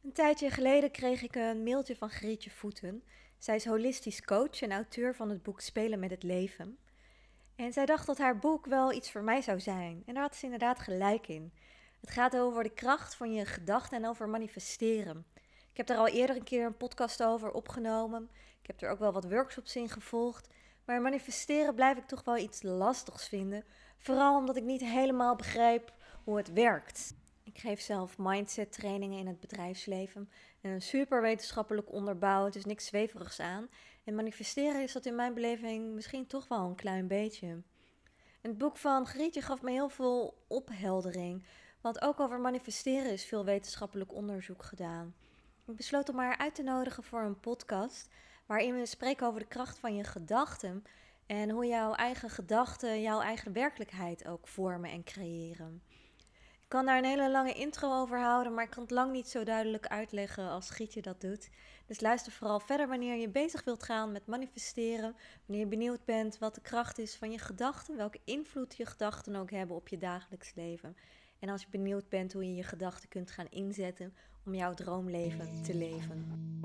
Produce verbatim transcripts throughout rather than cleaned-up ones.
Een tijdje geleden kreeg ik een mailtje van Grietje Voeten. Zij is holistisch coach en auteur van het boek Spelen met het Leven. En zij dacht dat haar boek wel iets voor mij zou zijn. En daar had ze inderdaad gelijk in. Het gaat over de kracht van je gedachten en over manifesteren. Ik heb daar al eerder een keer een podcast over opgenomen. Ik heb er ook wel wat workshops in gevolgd. Maar manifesteren blijf ik toch wel iets lastigs vinden. Vooral omdat ik niet helemaal begrijp hoe het werkt. Ik geef zelf mindset trainingen in het bedrijfsleven. En een super wetenschappelijk onderbouwd, dus niks zweverigs aan. En manifesteren is dat in mijn beleving misschien toch wel een klein beetje. En het boek van Grietje gaf me heel veel opheldering. Want ook over manifesteren is veel wetenschappelijk onderzoek gedaan. Ik besloot om haar uit te nodigen voor een podcast waarin we spreken over de kracht van je gedachten en hoe jouw eigen gedachten jouw eigen werkelijkheid ook vormen en creëren. Ik kan daar een hele lange intro over houden, maar ik kan het lang niet zo duidelijk uitleggen als Grietje dat doet. Dus luister vooral verder wanneer je bezig wilt gaan met manifesteren, wanneer je benieuwd bent wat de kracht is van je gedachten, welke invloed je gedachten ook hebben op je dagelijks leven. En als je benieuwd bent hoe je je gedachten kunt gaan inzetten om jouw droomleven te leven.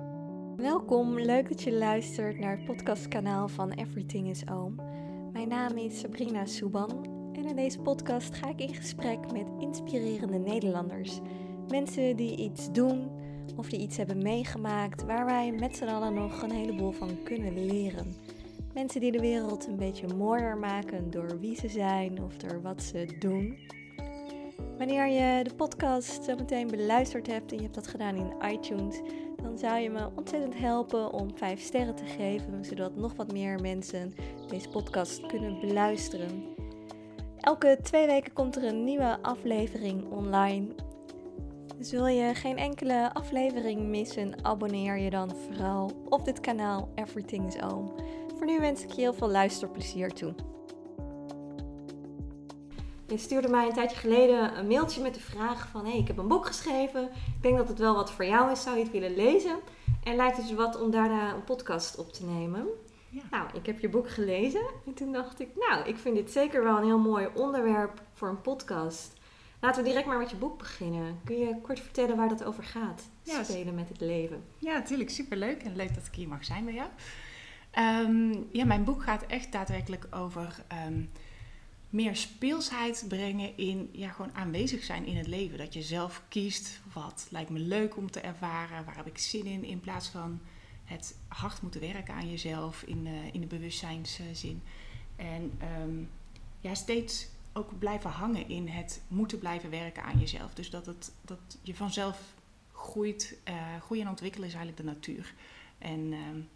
Welkom, leuk dat je luistert naar het podcastkanaal van Everything is Oom. Mijn naam is Sabrina Soeban. En in deze podcast ga ik in gesprek met inspirerende Nederlanders. Mensen die iets doen of die iets hebben meegemaakt waar wij met z'n allen nog een heleboel van kunnen leren. Mensen die de wereld een beetje mooier maken door wie ze zijn of door wat ze doen. Wanneer je de podcast zo meteen beluisterd hebt en je hebt dat gedaan in iTunes, dan zou je me ontzettend helpen om vijf sterren te geven, zodat nog wat meer mensen deze podcast kunnen beluisteren. Elke twee weken komt er een nieuwe aflevering online. Dus wil je geen enkele aflevering missen, abonneer je dan vooral op dit kanaal Everything is Oom. Voor nu wens ik je heel veel luisterplezier toe. Je stuurde mij een tijdje geleden een mailtje met de vraag van... hey, ik heb een boek geschreven, ik denk dat het wel wat voor jou is, zou je het willen lezen? En lijkt het je wat om daarna een podcast op te nemen? Ja. Nou, ik heb je boek gelezen en toen dacht ik, nou, ik vind dit zeker wel een heel mooi onderwerp voor een podcast. Laten we direct maar met je boek beginnen. Kun je kort vertellen waar dat over gaat? Ja, Spelen met het leven. Ja, natuurlijk. Superleuk en leuk dat ik hier mag zijn bij jou. Um, ja, mijn boek gaat echt daadwerkelijk over um, meer speelsheid brengen in ja, gewoon aanwezig zijn in het leven. Dat je zelf kiest, wat lijkt me leuk om te ervaren, waar heb ik zin in, in plaats van het hard moeten werken aan jezelf in, uh, in de bewustzijnszin. En um, ja, steeds ook blijven hangen in het moeten blijven werken aan jezelf. Dus dat, het, dat je vanzelf groeit. Uh, groeien en ontwikkelen is eigenlijk de natuur. En um,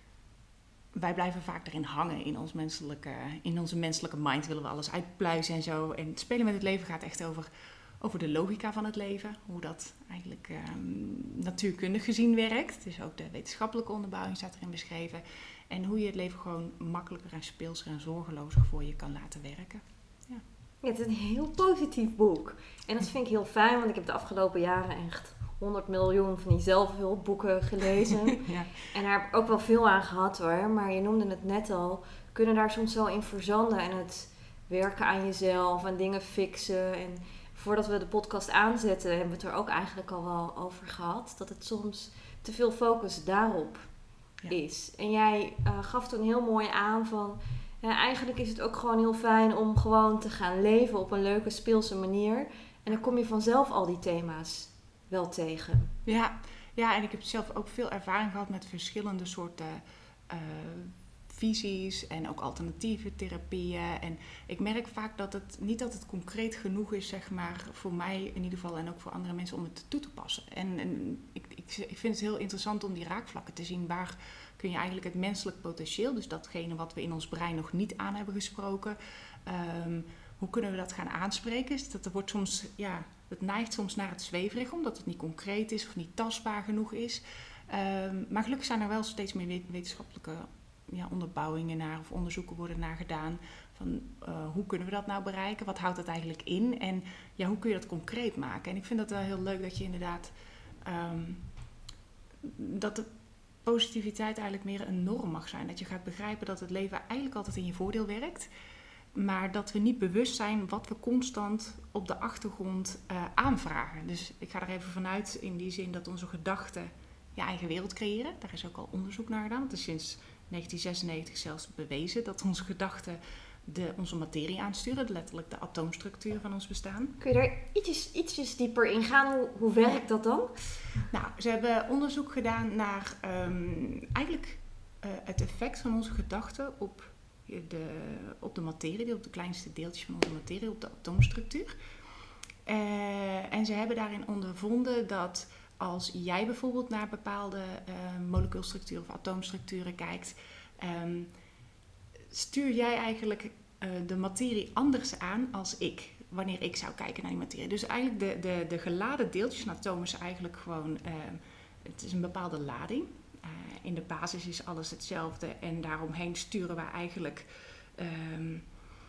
wij blijven vaak erin hangen in, ons menselijke, in onze menselijke mind. Willen we alles uitpluizen en zo. En het spelen met het leven gaat echt over... over de logica van het leven, hoe dat eigenlijk um, natuurkundig gezien werkt. Dus ook de wetenschappelijke onderbouwing staat erin beschreven. En hoe je het leven gewoon makkelijker en speelser en zorgelozer voor je kan laten werken. Ja. Ja, het is een heel positief boek. En dat vind ik heel fijn, want ik heb de afgelopen jaren echt honderd miljoen van die zelfhulpboeken gelezen. Ja. En daar heb ik ook wel veel aan gehad hoor. Maar je noemde het net al, we kunnen daar soms wel in verzanden. En het werken aan jezelf en dingen fixen en... Voordat we de podcast aanzetten, hebben we het er ook eigenlijk al wel over gehad. Dat het soms te veel focus daarop ja. is. En jij uh, gaf toen heel mooi aan van... Ja, eigenlijk is het ook gewoon heel fijn om gewoon te gaan leven op een leuke speelse manier. En dan kom je vanzelf al die thema's wel tegen. Ja, ja en ik heb zelf ook veel ervaring gehad met verschillende soorten... Uh, visies en ook alternatieve therapieën. En ik merk vaak dat het niet dat het concreet genoeg is, zeg maar, voor mij in ieder geval en ook voor andere mensen om het toe te passen. En, en ik, ik, ik vind het heel interessant om die raakvlakken te zien. Waar kun je eigenlijk het menselijk potentieel, dus datgene wat we in ons brein nog niet aan hebben gesproken, um, hoe kunnen we dat gaan aanspreken? Dus dat er wordt soms, ja, het neigt soms naar het zweverig, omdat het niet concreet is of niet tastbaar genoeg is. Um, maar gelukkig zijn er wel steeds meer wetenschappelijke Ja, onderbouwingen naar of onderzoeken worden naar gedaan van uh, hoe kunnen we dat nou bereiken, wat houdt dat eigenlijk in en ja, hoe kun je dat concreet maken. En ik vind dat wel heel leuk dat je inderdaad um, dat de positiviteit eigenlijk meer een norm mag zijn, dat je gaat begrijpen dat het leven eigenlijk altijd in je voordeel werkt, maar dat we niet bewust zijn wat we constant op de achtergrond uh, aanvragen. Dus ik ga er even vanuit in die zin dat onze gedachten je eigen wereld creëren. Daar is ook al onderzoek naar gedaan. Het is sinds negentien zesennegentig zelfs bewezen dat onze gedachten de, onze materie aansturen. Letterlijk de atoomstructuur van ons bestaan. Kun je daar ietsjes, ietsjes dieper in gaan? Hoe, hoe werkt dat dan? Nou, ze hebben onderzoek gedaan naar um, eigenlijk uh, het effect van onze gedachten op de, op de materie, op de kleinste deeltjes van onze materie, op de atoomstructuur. Uh, en ze hebben daarin ondervonden dat als jij bijvoorbeeld naar bepaalde uh, molecuulstructuren of atoomstructuren kijkt, um, stuur jij eigenlijk uh, de materie anders aan als ik, wanneer ik zou kijken naar die materie. Dus eigenlijk de, de, de geladen deeltjes van atomen is eigenlijk gewoon, uh, het is een bepaalde lading. Uh, in de basis is alles hetzelfde en daaromheen sturen we eigenlijk um,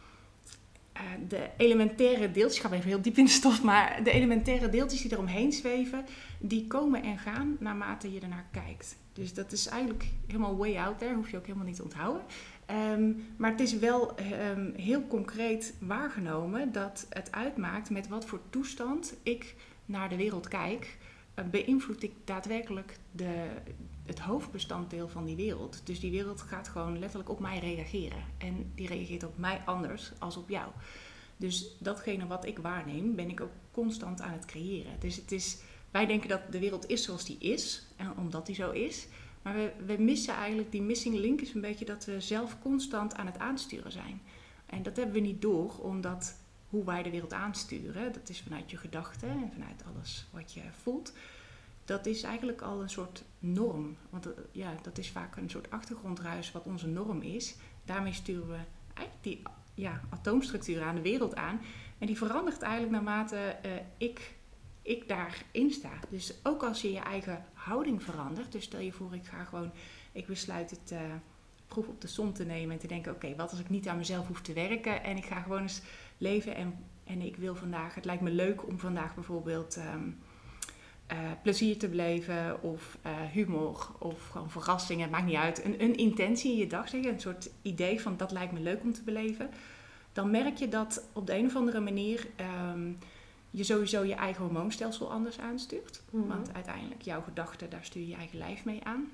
uh, de elementaire deeltjes, ik ga even heel diep in de stof, maar de elementaire deeltjes die eromheen zweven, die komen en gaan naarmate je ernaar kijkt. Dus dat is eigenlijk helemaal way out there, hoef je ook helemaal niet te onthouden. Um, maar het is wel um, heel concreet waargenomen dat het uitmaakt met wat voor toestand ik naar de wereld kijk, uh, beïnvloed ik daadwerkelijk de, het hoofdbestanddeel van die wereld. Dus die wereld gaat gewoon letterlijk op mij reageren. En die reageert op mij anders als op jou. Dus datgene wat ik waarneem, ben ik ook constant aan het creëren. Dus het is, wij denken dat de wereld is zoals die is, en omdat die zo is. Maar we, we missen eigenlijk, die missing link is een beetje dat we zelf constant aan het aansturen zijn. En dat hebben we niet door, omdat hoe wij de wereld aansturen, dat is vanuit je gedachten en vanuit alles wat je voelt. Dat is eigenlijk al een soort norm. Want ja, dat is vaak een soort achtergrondruis wat onze norm is. Daarmee sturen we eigenlijk die ja, atoomstructuur aan de wereld aan. En die verandert eigenlijk naarmate uh, ik... ik daarin sta. Dus ook als je je eigen houding verandert. Dus stel je voor, ik ga gewoon, ik besluit het uh, proef op de som te nemen en te denken, oké, okay, wat als ik niet aan mezelf hoef te werken en ik ga gewoon eens leven en, en ik wil vandaag, het lijkt me leuk om vandaag bijvoorbeeld um, uh, plezier te beleven of uh, humor of gewoon verrassingen, het maakt niet uit. Een, een intentie in je dag, zeg je, een soort idee van dat lijkt me leuk om te beleven. Dan merk je dat op de een of andere manier Um, je sowieso je eigen hormoonstelsel anders aanstuurt. Mm-hmm. Want uiteindelijk, jouw gedachten, daar stuur je je eigen lijf mee aan.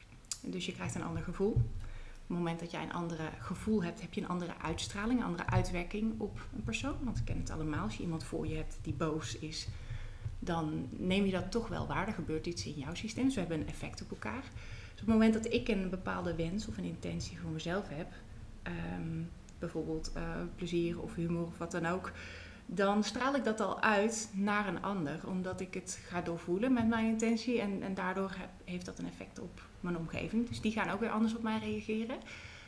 Dus je krijgt een ander gevoel. Op het moment dat jij een ander gevoel hebt, heb je een andere uitstraling, een andere uitwerking op een persoon. Want we kennen het allemaal, als je iemand voor je hebt die boos is, dan neem je dat toch wel waar. Er gebeurt iets in jouw systeem, dus we hebben een effect op elkaar. Dus op het moment dat ik een bepaalde wens of een intentie voor mezelf heb, um, bijvoorbeeld uh, plezier of humor of wat dan ook, dan straal ik dat al uit naar een ander, omdat ik het ga doorvoelen met mijn intentie en, en daardoor heb, heeft dat een effect op mijn omgeving. Dus die gaan ook weer anders op mij reageren.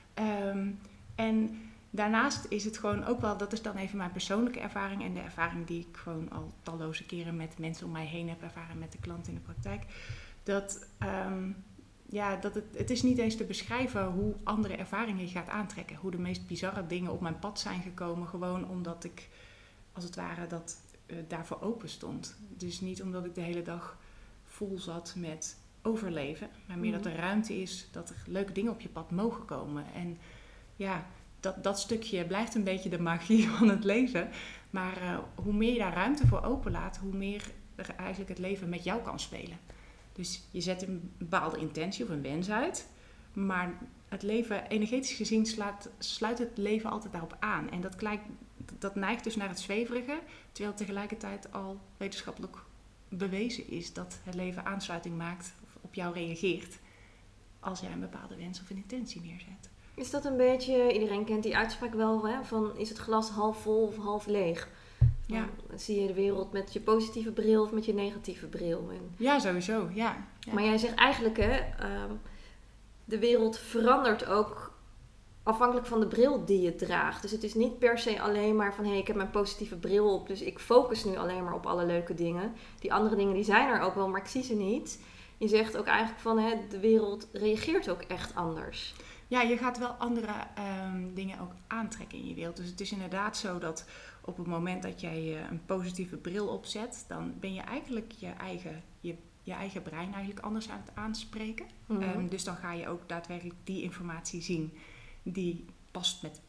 Um, en daarnaast is het gewoon ook wel, dat is dan even mijn persoonlijke ervaring en de ervaring die ik gewoon al talloze keren met mensen om mij heen heb ervaren, met de klant in de praktijk, dat, um, ja, dat het, het is niet eens te beschrijven hoe andere ervaringen je gaat aantrekken. Hoe de meest bizarre dingen op mijn pad zijn gekomen, gewoon omdat ik als het ware dat uh, daarvoor open stond. Dus niet omdat ik de hele dag vol zat met overleven, maar meer mm. dat er ruimte is, dat er leuke dingen op je pad mogen komen. En ja, dat, dat stukje blijft een beetje de magie van het leven. Maar uh, hoe meer je daar ruimte voor openlaat, hoe meer er eigenlijk het leven met jou kan spelen. Dus je zet een bepaalde intentie of een wens uit, maar het leven, energetisch gezien, slaat, sluit het leven altijd daarop aan. En dat, klijkt, dat neigt dus naar het zweverige, terwijl tegelijkertijd al wetenschappelijk bewezen is dat het leven aansluiting maakt of op jou reageert als jij een bepaalde wens of een intentie neerzet. Is dat een beetje, iedereen kent die uitspraak wel, hè, van is het glas half vol of half leeg? Van, ja. Zie je de wereld met je positieve bril of met je negatieve bril? En, ja, sowieso, ja. ja. Maar jij zegt eigenlijk, hè, um, de wereld verandert ook afhankelijk van de bril die je draagt. Dus het is niet per se alleen maar van, hé, hey, ik heb mijn positieve bril op, dus ik focus nu alleen maar op alle leuke dingen. Die andere dingen, die zijn er ook wel, maar ik zie ze niet. Je zegt ook eigenlijk van, hè, de wereld reageert ook echt anders. Ja, je gaat wel andere um, dingen ook aantrekken in je wereld. Dus het is inderdaad zo dat op het moment dat jij uh, een positieve bril opzet, dan ben je eigenlijk je eigen, je, je eigen brein eigenlijk anders aan het aanspreken. Mm-hmm. Um, dus dan ga je ook daadwerkelijk die informatie zien die past met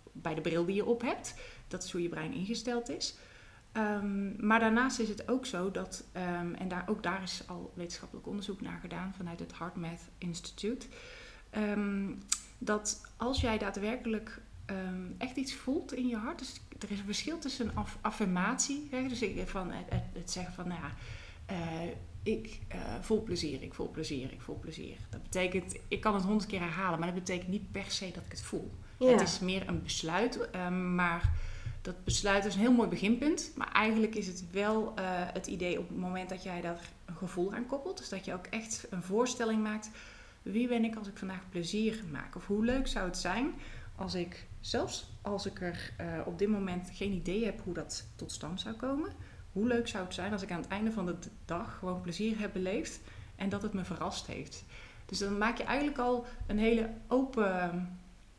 bij de bril die je op hebt. Dat is hoe je brein ingesteld is. Um, maar daarnaast is het ook zo dat, um, en daar, ook daar is al wetenschappelijk onderzoek naar gedaan vanuit het HeartMath Institute, um, dat als jij daadwerkelijk um, echt iets voelt in je hart, dus er is een verschil tussen een aff- affirmatie, hè, dus ik, van het, het, het zeggen van, nou ja, uh, ik uh, voel plezier, ik voel plezier, ik voel plezier. Dat betekent, ik kan het honderd keer herhalen, maar dat betekent niet per se dat ik het voel. Ja. Het is meer een besluit, um, maar dat besluit is een heel mooi beginpunt. Maar eigenlijk is het wel uh, het idee op het moment dat jij daar een gevoel aan koppelt. Dus dat je ook echt een voorstelling maakt. Wie ben ik als ik vandaag plezier maak? Of hoe leuk zou het zijn als ik, zelfs als ik er uh, op dit moment geen idee heb hoe dat tot stand zou komen. Hoe leuk zou het zijn als ik aan het einde van de dag gewoon plezier heb beleefd. En dat het me verrast heeft. Dus dan maak je eigenlijk al een hele open...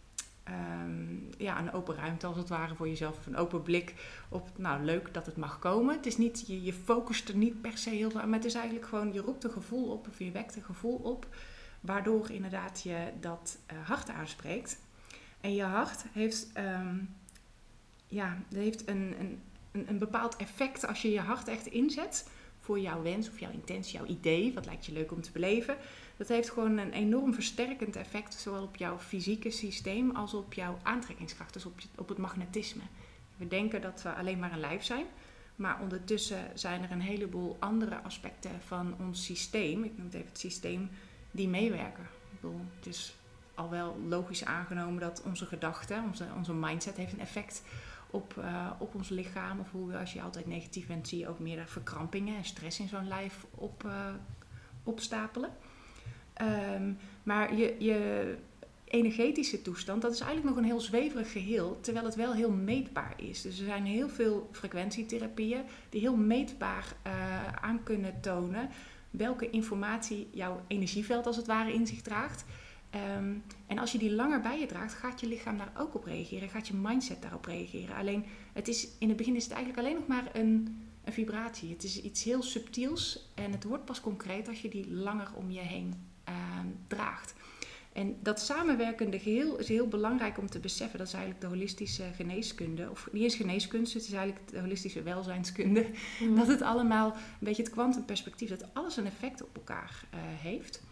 Um, ja, een open ruimte als het ware voor jezelf. Of een open blik op, nou leuk dat het mag komen. Het is niet, je, je focust er niet per se heel veel aan. Maar het is eigenlijk gewoon, je roept een gevoel op of je wekt een gevoel op. Waardoor inderdaad je dat uh, hart aanspreekt. En je hart heeft, um, ja, heeft een, een, een, een bepaald effect als je je hart echt inzet voor jouw wens of jouw intentie, jouw idee. Wat lijkt je leuk om te beleven. Dat heeft gewoon een enorm versterkend effect, zowel op jouw fysieke systeem als op jouw aantrekkingskracht, dus op, je, op het magnetisme. We denken dat we alleen maar een lijf zijn, maar ondertussen zijn er een heleboel andere aspecten van ons systeem, ik noem het even het systeem, die meewerken. Ik bedoel, het is al wel logisch aangenomen dat onze gedachten, onze, onze mindset heeft een effect op, uh, op ons lichaam. Of hoe, als je altijd negatief bent, zie je ook meer verkrampingen en stress in zo'n lijf op, uh, opstapelen. Um, maar je, je energetische toestand, dat is eigenlijk nog een heel zweverig geheel, terwijl het wel heel meetbaar is. Dus er zijn heel veel frequentietherapieën die heel meetbaar uh, aan kunnen tonen welke informatie jouw energieveld als het ware in zich draagt. Um, en als je die langer bij je draagt, gaat je lichaam daar ook op reageren, gaat je mindset daarop reageren. Alleen, het is, in het begin is het eigenlijk alleen nog maar een, een vibratie. Het is iets heel subtiels en het wordt pas concreet als je die langer om je heen uh, draagt. En dat samenwerkende geheel is heel belangrijk om te beseffen. Dat is eigenlijk de holistische geneeskunde. Of niet eens geneeskunde, het is eigenlijk de holistische welzijnskunde. Mm. Dat het allemaal een beetje het kwantumperspectief, dat alles een effect op elkaar uh, heeft.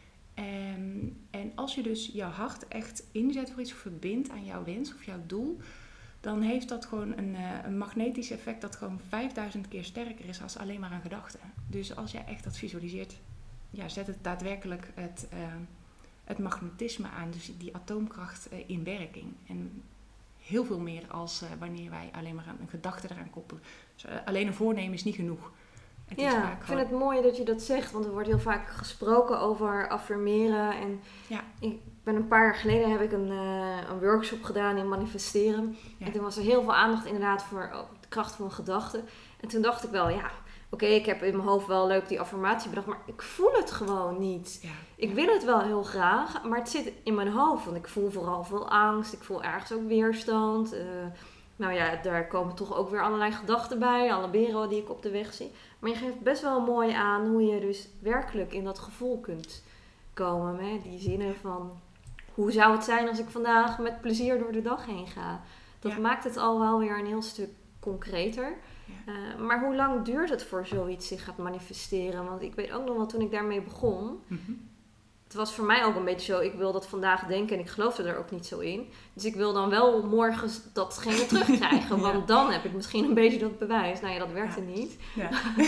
En, en als je dus jouw hart echt inzet voor iets of verbindt aan jouw wens of jouw doel, dan heeft dat gewoon een, uh, een magnetisch effect dat gewoon vijfduizend keer sterker is als alleen maar een gedachte. Dus als jij echt dat visualiseert, ja, zet het daadwerkelijk het, uh, het magnetisme aan, dus die atoomkracht uh, in werking. En heel veel meer als uh, wanneer wij alleen maar een gedachte eraan koppelen. Dus, uh, alleen een voornemen is niet genoeg. Het ja, is vaak ik vind gewoon... het mooi dat je dat zegt, want er wordt heel vaak gesproken over affirmeren. En ja. ik ben een paar jaar geleden heb ik een, uh, een workshop gedaan in manifesteren. Ja. En toen was er heel veel aandacht inderdaad voor oh, de kracht van gedachten. En toen dacht ik wel, ja, oké, okay, ik heb in mijn hoofd wel leuk die affirmatie bedacht, maar ik voel het gewoon niet. Ja. Ik ja. wil het wel heel graag, maar het zit in mijn hoofd, want ik voel vooral veel angst, ik voel ergens ook weerstand. Uh, Nou ja, daar komen toch ook weer allerlei gedachten bij, alle beren die ik op de weg zie. Maar je geeft best wel mooi aan hoe je dus werkelijk in dat gevoel kunt komen. Hè? Die zinnen van, hoe zou het zijn als ik vandaag met plezier door de dag heen ga? Dat ja. maakt het al wel weer een heel stuk concreter. Ja. Uh, maar hoe lang duurt het voor zoiets zich gaat manifesteren? Want ik weet ook nog wel, toen ik daarmee begon... Mm-hmm. Het was voor mij ook een beetje zo, ik wil dat vandaag denken en ik geloofde er ook niet zo in. Dus ik wil dan wel morgen datgene terugkrijgen, ja. want dan heb ik misschien een beetje dat bewijs. Nou ja, dat werkte ja. niet. Ja.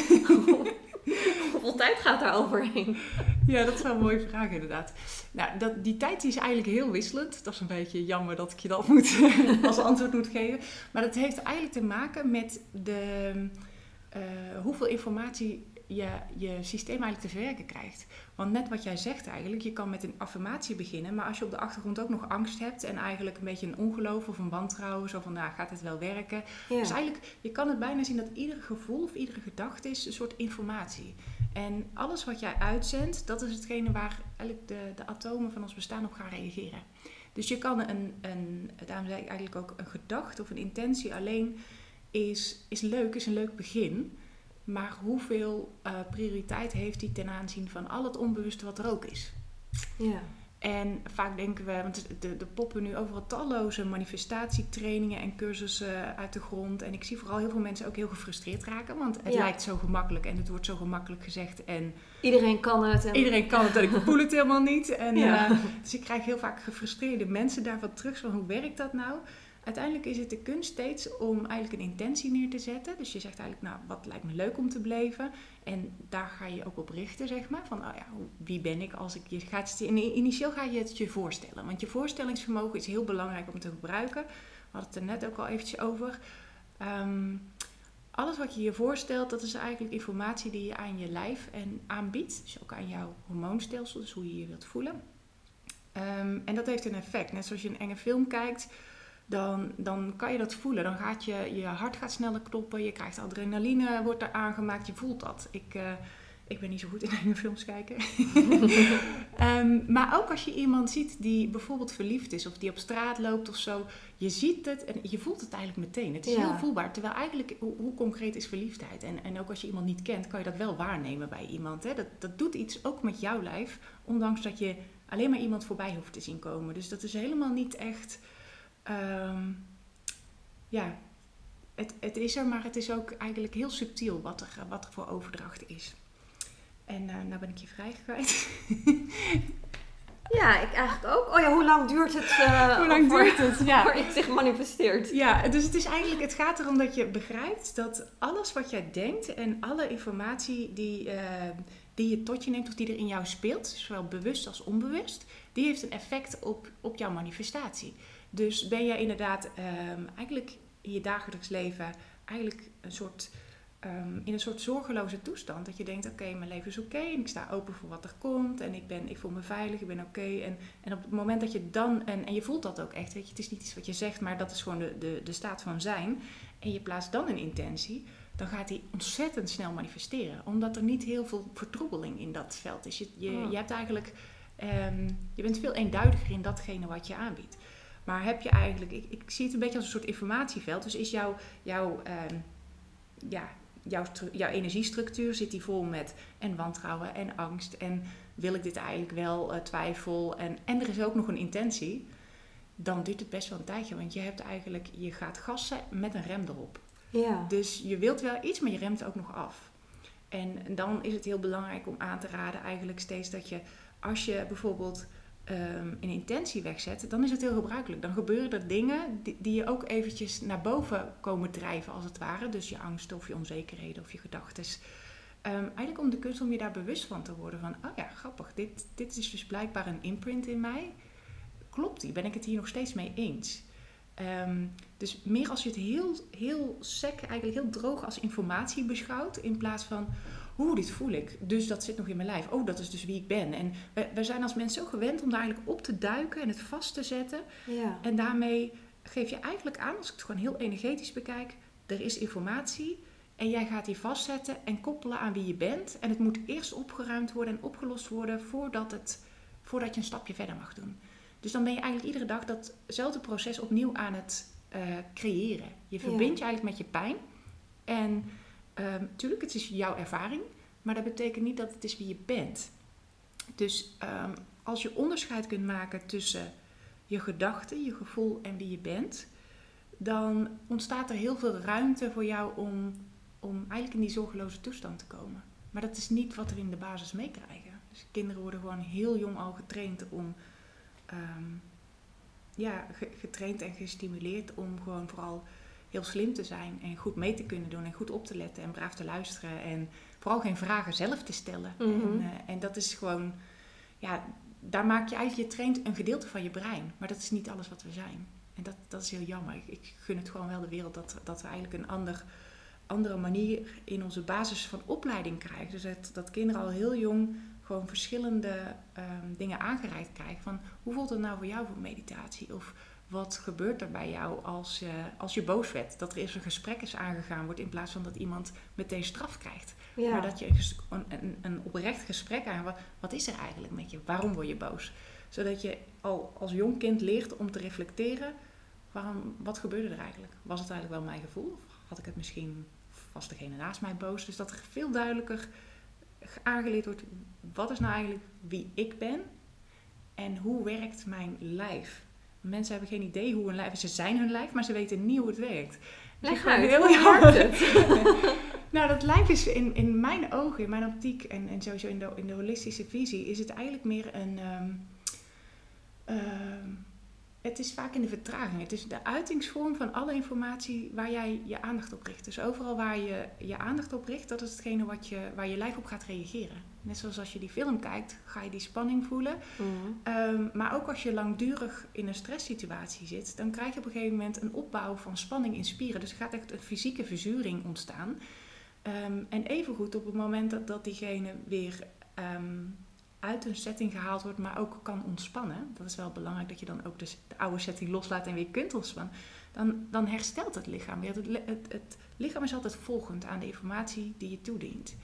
Hoeveel tijd gaat daar overheen? Ja, dat is wel een mooie vraag inderdaad. Nou, dat, die tijd die is eigenlijk heel wisselend. Dat is een beetje jammer dat ik je dat moet, als antwoord moet geven. Maar dat heeft eigenlijk te maken met de, uh, hoeveel informatie je, je systeem eigenlijk te verwerken krijgt. Want net wat jij zegt eigenlijk, je kan met een affirmatie beginnen, maar als je op de achtergrond ook nog angst hebt en eigenlijk een beetje een ongeloof of een wantrouwen, zo van, nou, gaat het wel werken? Ja. Dus eigenlijk, je kan het bijna zien dat ieder gevoel of iedere gedachte is een soort informatie. En alles wat jij uitzendt, dat is hetgene waar eigenlijk de, de atomen van ons bestaan op gaan reageren. Dus je kan een, een daarom zei ik eigenlijk ook, een gedachte of een intentie alleen is, is leuk, is een leuk begin. Maar hoeveel uh, prioriteit heeft die ten aanzien van al het onbewuste wat er ook is? Ja. En vaak denken we, want er poppen nu overal talloze manifestatietrainingen en cursussen uit de grond. En ik zie vooral heel veel mensen ook heel gefrustreerd raken. Want het ja. lijkt zo gemakkelijk en het wordt zo gemakkelijk gezegd. En iedereen kan het. En... Iedereen kan het en ik voel het helemaal niet. En, ja. uh, dus ik krijg heel vaak gefrustreerde mensen daarvan terug. Van hoe werkt dat nou? Uiteindelijk is het de kunst steeds om eigenlijk een intentie neer te zetten. Dus je zegt eigenlijk, nou, wat lijkt me leuk om te beleven? En daar ga je ook op richten, zeg maar. Van, oh ja, wie ben ik als ik... Je gaat het, initieel ga je het je voorstellen. Want je voorstellingsvermogen is heel belangrijk om te gebruiken. We hadden het er net ook al eventjes over. Um, alles wat je je voorstelt, dat is eigenlijk informatie die je aan je lijf en aanbiedt. Dus ook aan jouw hormoonstelsel, dus hoe je je wilt voelen. Um, en dat heeft een effect. Net zoals je een enge film kijkt... Dan, dan kan je dat voelen. Dan gaat je, je hart gaat sneller kloppen. Je krijgt adrenaline, wordt er aangemaakt. Je voelt dat. Ik, uh, ik ben niet zo goed in enge films kijken. um, maar ook als je iemand ziet die bijvoorbeeld verliefd is... of die op straat loopt of zo. Je ziet het en je voelt het eigenlijk meteen. Het is ja. heel voelbaar. Terwijl eigenlijk, hoe, hoe concreet is verliefdheid? En, en ook als je iemand niet kent, kan je dat wel waarnemen bij iemand. Hè? Dat, dat doet iets ook met jouw lijf. Ondanks dat je alleen maar iemand voorbij hoeft te zien komen. Dus dat is helemaal niet echt... Um, ja, het, het is er, maar het is ook eigenlijk heel subtiel wat er, wat er voor overdracht is. En uh, nou ben ik je vrij kwijt. Ja, ik eigenlijk ook. Oh ja, hoe lang duurt het? Uh, hoe lang voor, duurt het? Ja. Voor het zich manifesteert. Ja, dus het is eigenlijk, het gaat erom dat je begrijpt dat alles wat jij denkt en alle informatie die, uh, die je tot je neemt of die er in jou speelt, zowel bewust als onbewust, die heeft een effect op, op jouw manifestatie. Dus ben jij inderdaad um, eigenlijk in je dagelijks leven eigenlijk een soort, um, in een soort zorgeloze toestand. Dat je denkt, oké, okay, mijn leven is oké okay, en ik sta open voor wat er komt. En ik, ben, ik voel me veilig, ik ben oké. Okay. En, en op het moment dat je dan, en, en je voelt dat ook echt, weet je, het is niet iets wat je zegt, maar dat is gewoon de, de, de staat van zijn. En je plaatst dan een intentie, dan gaat die ontzettend snel manifesteren. Omdat er niet heel veel vertroebeling in dat veld is. Je, je, oh. je hebt eigenlijk, um, je bent veel eenduidiger in datgene wat je aanbiedt. Maar heb je eigenlijk, ik, ik zie het een beetje als een soort informatieveld. Dus is jouw, jouw, uh, ja, jouw, jouw energiestructuur, zit die vol met en wantrouwen en angst. En wil ik dit eigenlijk wel, uh, twijfel. En, en er is ook nog een intentie. Dan duurt het best wel een tijdje. Want je hebt eigenlijk, je gaat gassen met een rem erop. Ja. Dus je wilt wel iets, maar je remt ook nog af. En dan is het heel belangrijk om aan te raden eigenlijk steeds dat je, als je bijvoorbeeld... Um, een intentie wegzet, dan is het heel gebruikelijk. Dan gebeuren er dingen die, die je ook eventjes naar boven komen drijven, als het ware. Dus je angsten of je onzekerheden of je gedachten. Um, eigenlijk om de kunst om je daar bewust van te worden. Van, oh ja, grappig, dit, dit is dus blijkbaar een imprint in mij. Klopt die? Ben ik het hier nog steeds mee eens? Um, dus meer als je het heel, heel sec, eigenlijk heel droog als informatie beschouwt, in plaats van... Oeh, dit voel ik. Dus dat zit nog in mijn lijf. Oh, dat is dus wie ik ben. En we, we zijn als mensen zo gewend om daar eigenlijk op te duiken en het vast te zetten. Ja. En daarmee geef je eigenlijk aan, als ik het gewoon heel energetisch bekijk, er is informatie en jij gaat die vastzetten en koppelen aan wie je bent. En het moet eerst opgeruimd worden en opgelost worden voordat, het, voordat je een stapje verder mag doen. Dus dan ben je eigenlijk iedere dag datzelfde proces opnieuw aan het uh, creëren. Je verbindt ja. je eigenlijk met je pijn en... Um, tuurlijk, het is jouw ervaring, maar dat betekent niet dat het is wie je bent. Dus um, als je onderscheid kunt maken tussen je gedachten, je gevoel en wie je bent, dan ontstaat er heel veel ruimte voor jou om, om eigenlijk in die zorgeloze toestand te komen. Maar dat is niet wat we in de basis meekrijgen. Dus kinderen worden gewoon heel jong al getraind om, um, ja, getraind en gestimuleerd om gewoon vooral heel slim te zijn en goed mee te kunnen doen en goed op te letten en braaf te luisteren en vooral geen vragen zelf te stellen. Mm-hmm. En, uh, en dat is gewoon, ja, daar maak je eigenlijk, je traint een gedeelte van je brein, maar dat is niet alles wat we zijn. En dat, dat is heel jammer. Ik, ik gun het gewoon wel de wereld dat, dat we eigenlijk een ander, andere manier in onze basis van opleiding krijgen. Dus dat, dat kinderen al heel jong gewoon verschillende um, dingen aangereikt krijgen van hoe voelt het nou voor jou voor meditatie? Of wat gebeurt er bij jou als, uh, als je boos werd? Dat er eerst een gesprek is aangegaan wordt in plaats van dat iemand meteen straf krijgt. Ja. Maar dat je een, een, een oprecht gesprek aan, wat, wat is er eigenlijk met je? Waarom word je boos? Zodat je al als jong kind leert om te reflecteren. Waarom, wat gebeurde er eigenlijk? Was het eigenlijk wel mijn gevoel? Of had ik het misschien, was degene naast mij boos? Dus dat er veel duidelijker aangeleerd wordt, wat is nou eigenlijk wie ik ben? en hoe werkt mijn lijf? Mensen hebben geen idee hoe hun lijf is. Ze zijn hun lijf, maar ze weten niet hoe het werkt. Leg uit, heel hard. Nou, dat lijf is in, in mijn ogen, in mijn optiek en, en sowieso in de, in de holistische visie, is het eigenlijk meer een... Um, um, het is vaak in de vertraging. Het is de uitingsvorm van alle informatie waar jij je aandacht op richt. Dus overal waar je je aandacht op richt, dat is hetgene wat je, waar je lijf op gaat reageren. Net zoals als je die film kijkt, ga je die spanning voelen. Mm. Um, maar ook als je langdurig in een stresssituatie zit, dan krijg je op een gegeven moment een opbouw van spanning in spieren. Dus er gaat echt een fysieke verzuring ontstaan. Um, en evengoed op het moment dat, dat diegene weer um, uit een setting gehaald wordt, maar ook kan ontspannen. Dat is wel belangrijk dat je dan ook dus de oude setting loslaat en weer kunt ontspannen. Dan, dan herstelt het lichaam weer. Het, het, het lichaam is altijd volgend aan de informatie die je toedient.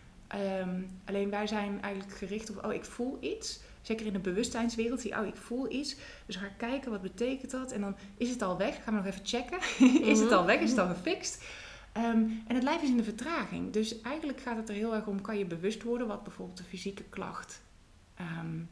Um, alleen wij zijn eigenlijk gericht op, oh, ik voel iets. Zeker in de bewustzijnswereld, die, oh, ik voel iets. Dus ga kijken, wat betekent dat? En dan is het al weg. Gaan we nog even checken. Is het al weg? Is het al gefixt? Um, en het lijf is in de vertraging. Dus eigenlijk gaat het er heel erg om, kan je bewust worden wat bijvoorbeeld de fysieke klacht, um,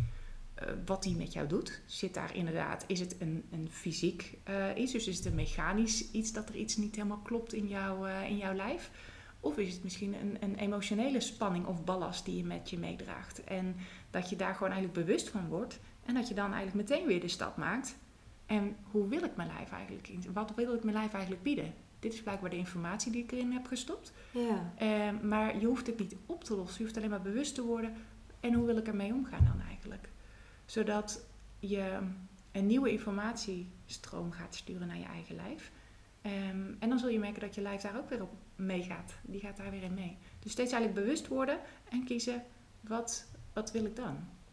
uh, wat die met jou doet. Zit daar inderdaad, is het een, een fysiek uh, iets? Dus is het een mechanisch iets dat er iets niet helemaal klopt in, jou, uh, in jouw lijf? Of is het misschien een, een emotionele spanning of ballast die je met je meedraagt? En dat je daar gewoon eigenlijk bewust van wordt. En dat je dan eigenlijk meteen weer de stap maakt. En hoe wil ik mijn lijf eigenlijk? Wat wil ik mijn lijf eigenlijk bieden? Dit is blijkbaar de informatie die ik erin heb gestopt. Ja. Uh, maar je hoeft het niet op te lossen. Je hoeft alleen maar bewust te worden. En hoe wil ik ermee omgaan dan eigenlijk? Zodat je een nieuwe informatiestroom gaat sturen naar je eigen lijf. Um, en dan zul je merken dat je lijf daar ook weer op meegaat. Die gaat daar weer in mee. Dus steeds eigenlijk bewust worden en kiezen, wat, wat wil ik dan?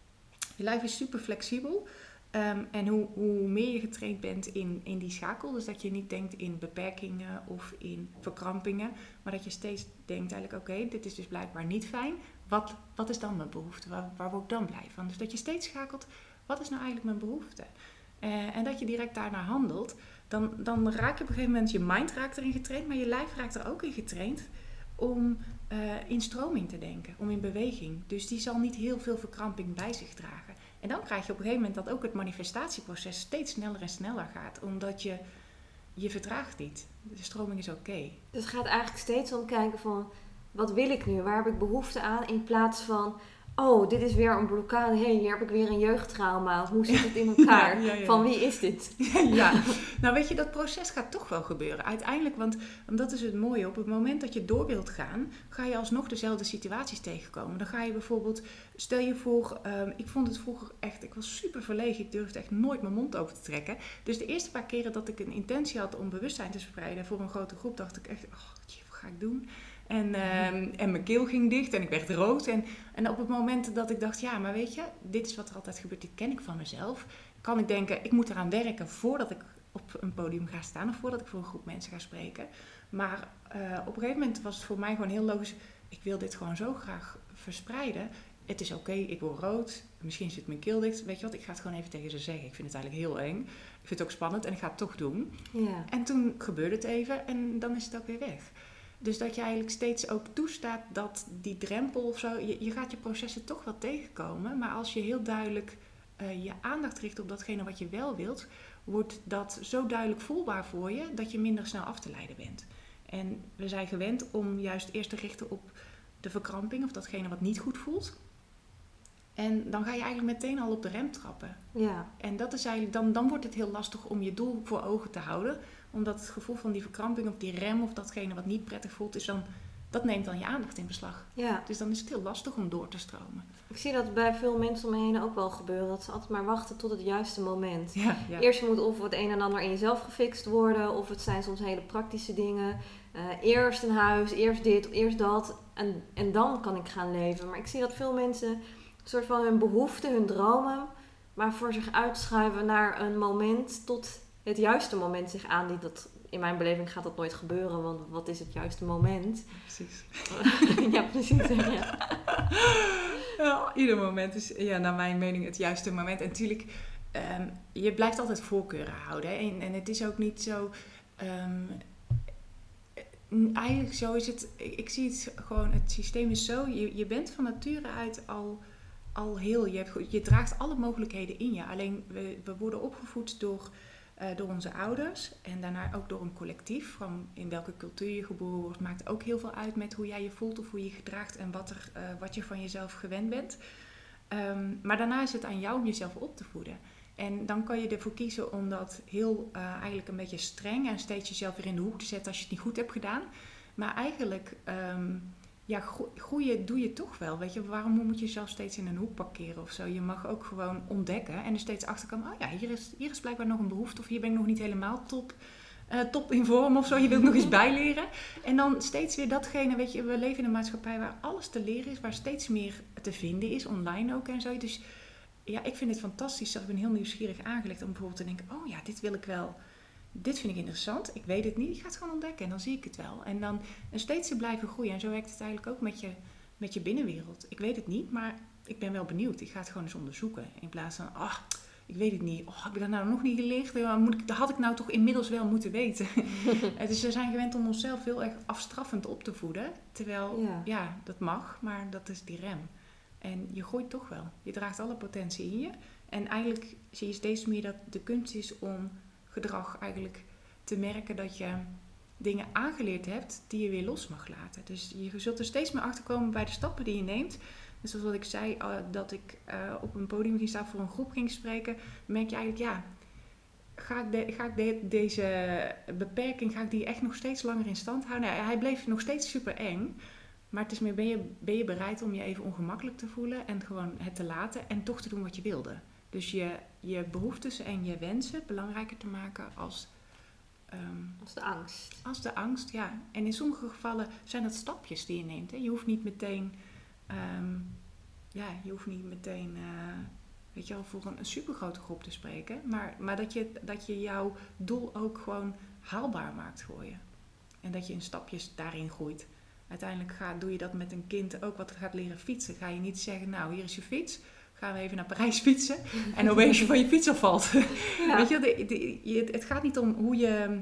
Je lijf is super flexibel. Um, en hoe, hoe meer je getraind bent in, in die schakel, dus dat je niet denkt in beperkingen of in verkrampingen, maar dat je steeds denkt eigenlijk, oké, okay, dit is dus blijkbaar niet fijn. Wat, wat is dan mijn behoefte? Waar, waar word ik dan blij van? Dus dat je steeds schakelt, wat is nou eigenlijk mijn behoefte? Uh, en dat je direct daarnaar handelt, dan, dan raak je op een gegeven moment, je mind raakt erin getraind, maar je lijf raakt er ook in getraind om uh, in stroming te denken, om in beweging. Dus die zal niet heel veel verkramping bij zich dragen. En dan krijg je op een gegeven moment dat ook het manifestatieproces steeds sneller en sneller gaat. Omdat je, je vertraagt niet. De stroming is oké. Okay. Dus het gaat eigenlijk steeds om kijken van, wat wil ik nu? Waar heb ik behoefte aan? In plaats van, oh, dit is weer een blokkade. Hé, hey, hier heb ik weer een jeugdtrauma. Of hoe zit het in elkaar? Ja, ja, ja. Van wie is dit? Ja, nou weet je, dat proces gaat toch wel gebeuren. Uiteindelijk, want, want dat is het mooie. Op het moment dat je door wilt gaan, ga je alsnog dezelfde situaties tegenkomen. Dan ga je bijvoorbeeld, stel je voor, um, ik vond het vroeger echt, ik was super verlegen. Ik durfde echt nooit mijn mond open te trekken. Dus de eerste paar keren dat ik een intentie had om bewustzijn te spreiden voor een grote groep, dacht ik echt, oh, wat ga ik doen? En, uh, en mijn keel ging dicht en ik werd rood. En, en op het moment dat ik dacht, ja, maar weet je, dit is wat er altijd gebeurt, dit ken ik van mezelf. Kan ik denken, ik moet eraan werken voordat ik op een podium ga staan of voordat ik voor een groep mensen ga spreken. Maar uh, op een gegeven moment was het voor mij gewoon heel logisch, ik wil dit gewoon zo graag verspreiden. Het is oké, okay, ik word rood, misschien zit mijn keel dicht. Weet je wat, ik ga het gewoon even tegen ze zeggen. Ik vind het eigenlijk heel eng. Ik vind het ook spannend en ik ga het toch doen. Ja. En toen gebeurde het even en dan is het ook weer weg. Dus dat je eigenlijk steeds ook toestaat dat die drempel of zo, je, je gaat je processen toch wel tegenkomen. Maar als je heel duidelijk uh, je aandacht richt op datgene wat je wel wilt, wordt dat zo duidelijk voelbaar voor je dat je minder snel af te leiden bent. En we zijn gewend om juist eerst te richten op de verkramping of datgene wat niet goed voelt. En dan ga je eigenlijk meteen al op de rem trappen. Ja. En dat is eigenlijk, dan, dan wordt het heel lastig om je doel voor ogen te houden. Omdat het gevoel van die verkramping of die rem of datgene wat niet prettig voelt, is dan, dat neemt dan je aandacht in beslag. Ja. Dus dan is het heel lastig om door te stromen. Ik zie dat bij veel mensen om me heen ook wel gebeuren. Dat ze altijd maar wachten tot het juiste moment. Ja, ja. Eerst moet of het een en ander in jezelf gefixt worden. Of het zijn soms hele praktische dingen. Uh, eerst een huis, eerst dit, eerst dat. En, en dan kan ik gaan leven. Maar ik zie dat veel mensen een soort van hun behoeften, hun dromen, maar voor zich uitschuiven naar een moment tot het juiste moment zich aandient. Dat, in mijn beleving gaat dat nooit gebeuren, want wat is het juiste moment? Precies. Ja, precies. Ja. Ja, ieder moment is, ja, naar mijn mening, het juiste moment. En natuurlijk, um, je blijft altijd voorkeuren houden. Hè? En, en het is ook niet zo. Um, eigenlijk zo is het. Ik, ik zie het gewoon. Het systeem is zo. Je, je bent van nature uit al al heel, je, hebt, je draagt alle mogelijkheden in je. Alleen we, we worden opgevoed door, uh, door onze ouders en daarna ook door een collectief. Van in welke cultuur je geboren wordt, maakt ook heel veel uit met hoe jij je voelt of hoe je je gedraagt en wat, er, uh, wat je van jezelf gewend bent. Um, maar daarna is het aan jou om jezelf op te voeden. En dan kan je ervoor kiezen om dat heel uh, eigenlijk een beetje streng en steeds jezelf weer in de hoek te zetten als je het niet goed hebt gedaan. Maar eigenlijk, um, ja, groeien doe je toch wel. Weet je, waarom moet je jezelf steeds in een hoek parkeren of zo? Je mag ook gewoon ontdekken en er steeds achterkomen. Oh ja, hier is, hier is blijkbaar nog een behoefte of hier ben ik nog niet helemaal top, uh, top in vorm of zo. Je wilt nog eens bijleren. En dan steeds weer datgene, weet je, we leven in een maatschappij waar alles te leren is, waar steeds meer te vinden is, online ook en zo. Dus ja, ik vind het fantastisch. Dat ik ben heel nieuwsgierig aangelegd om bijvoorbeeld te denken, oh ja, dit wil ik wel. Dit vind ik interessant. Ik weet het niet. Ik ga het gewoon ontdekken en dan zie ik het wel. En dan en steeds te blijven groeien. En zo werkt het eigenlijk ook met je, met je binnenwereld. Ik weet het niet, maar ik ben wel benieuwd. Ik ga het gewoon eens onderzoeken. In plaats van, ach, oh, ik weet het niet. Oh, heb ik dat nou nog niet geleerd? Moet ik, dat had ik nou toch inmiddels wel moeten weten. Dus we zijn gewend om onszelf heel erg afstraffend op te voeden. Terwijl, ja. ja, dat mag, maar dat is die rem. En je groeit toch wel. Je draagt alle potentie in je. En eigenlijk zie je steeds meer dat de kunst is om gedrag eigenlijk te merken dat je dingen aangeleerd hebt die je weer los mag laten. Dus je zult er steeds meer achter komen bij de stappen die je neemt. Dus zoals ik zei, uh, dat ik uh, op een podium ging staan voor een groep ging spreken, merk je eigenlijk, ja, ga ik, de, ga ik de, deze beperking, ga ik die echt nog steeds langer in stand houden? Nou, hij bleef nog steeds super eng. Maar het is meer, ben je, ben je bereid om je even ongemakkelijk te voelen en gewoon het te laten en toch te doen wat je wilde. Dus je, je behoeftes en je wensen belangrijker te maken als... Um, als de angst. Als de angst, ja. En in sommige gevallen zijn dat stapjes die je neemt. Hè. Je hoeft niet meteen... Um, ja, je hoeft niet meteen... Uh, weet je wel, voor een, een supergrote groep te spreken. Maar, maar dat, je, dat je jouw doel ook gewoon haalbaar maakt voor je. En dat je in stapjes daarin groeit. Uiteindelijk ga, doe je dat met een kind ook wat gaat leren fietsen. Ga je niet zeggen, nou, hier is je fiets. Gaan we even naar Parijs fietsen. En opeens je van je fiets afvalt. Ja. Weet je, de, de, je, het gaat niet om hoe je...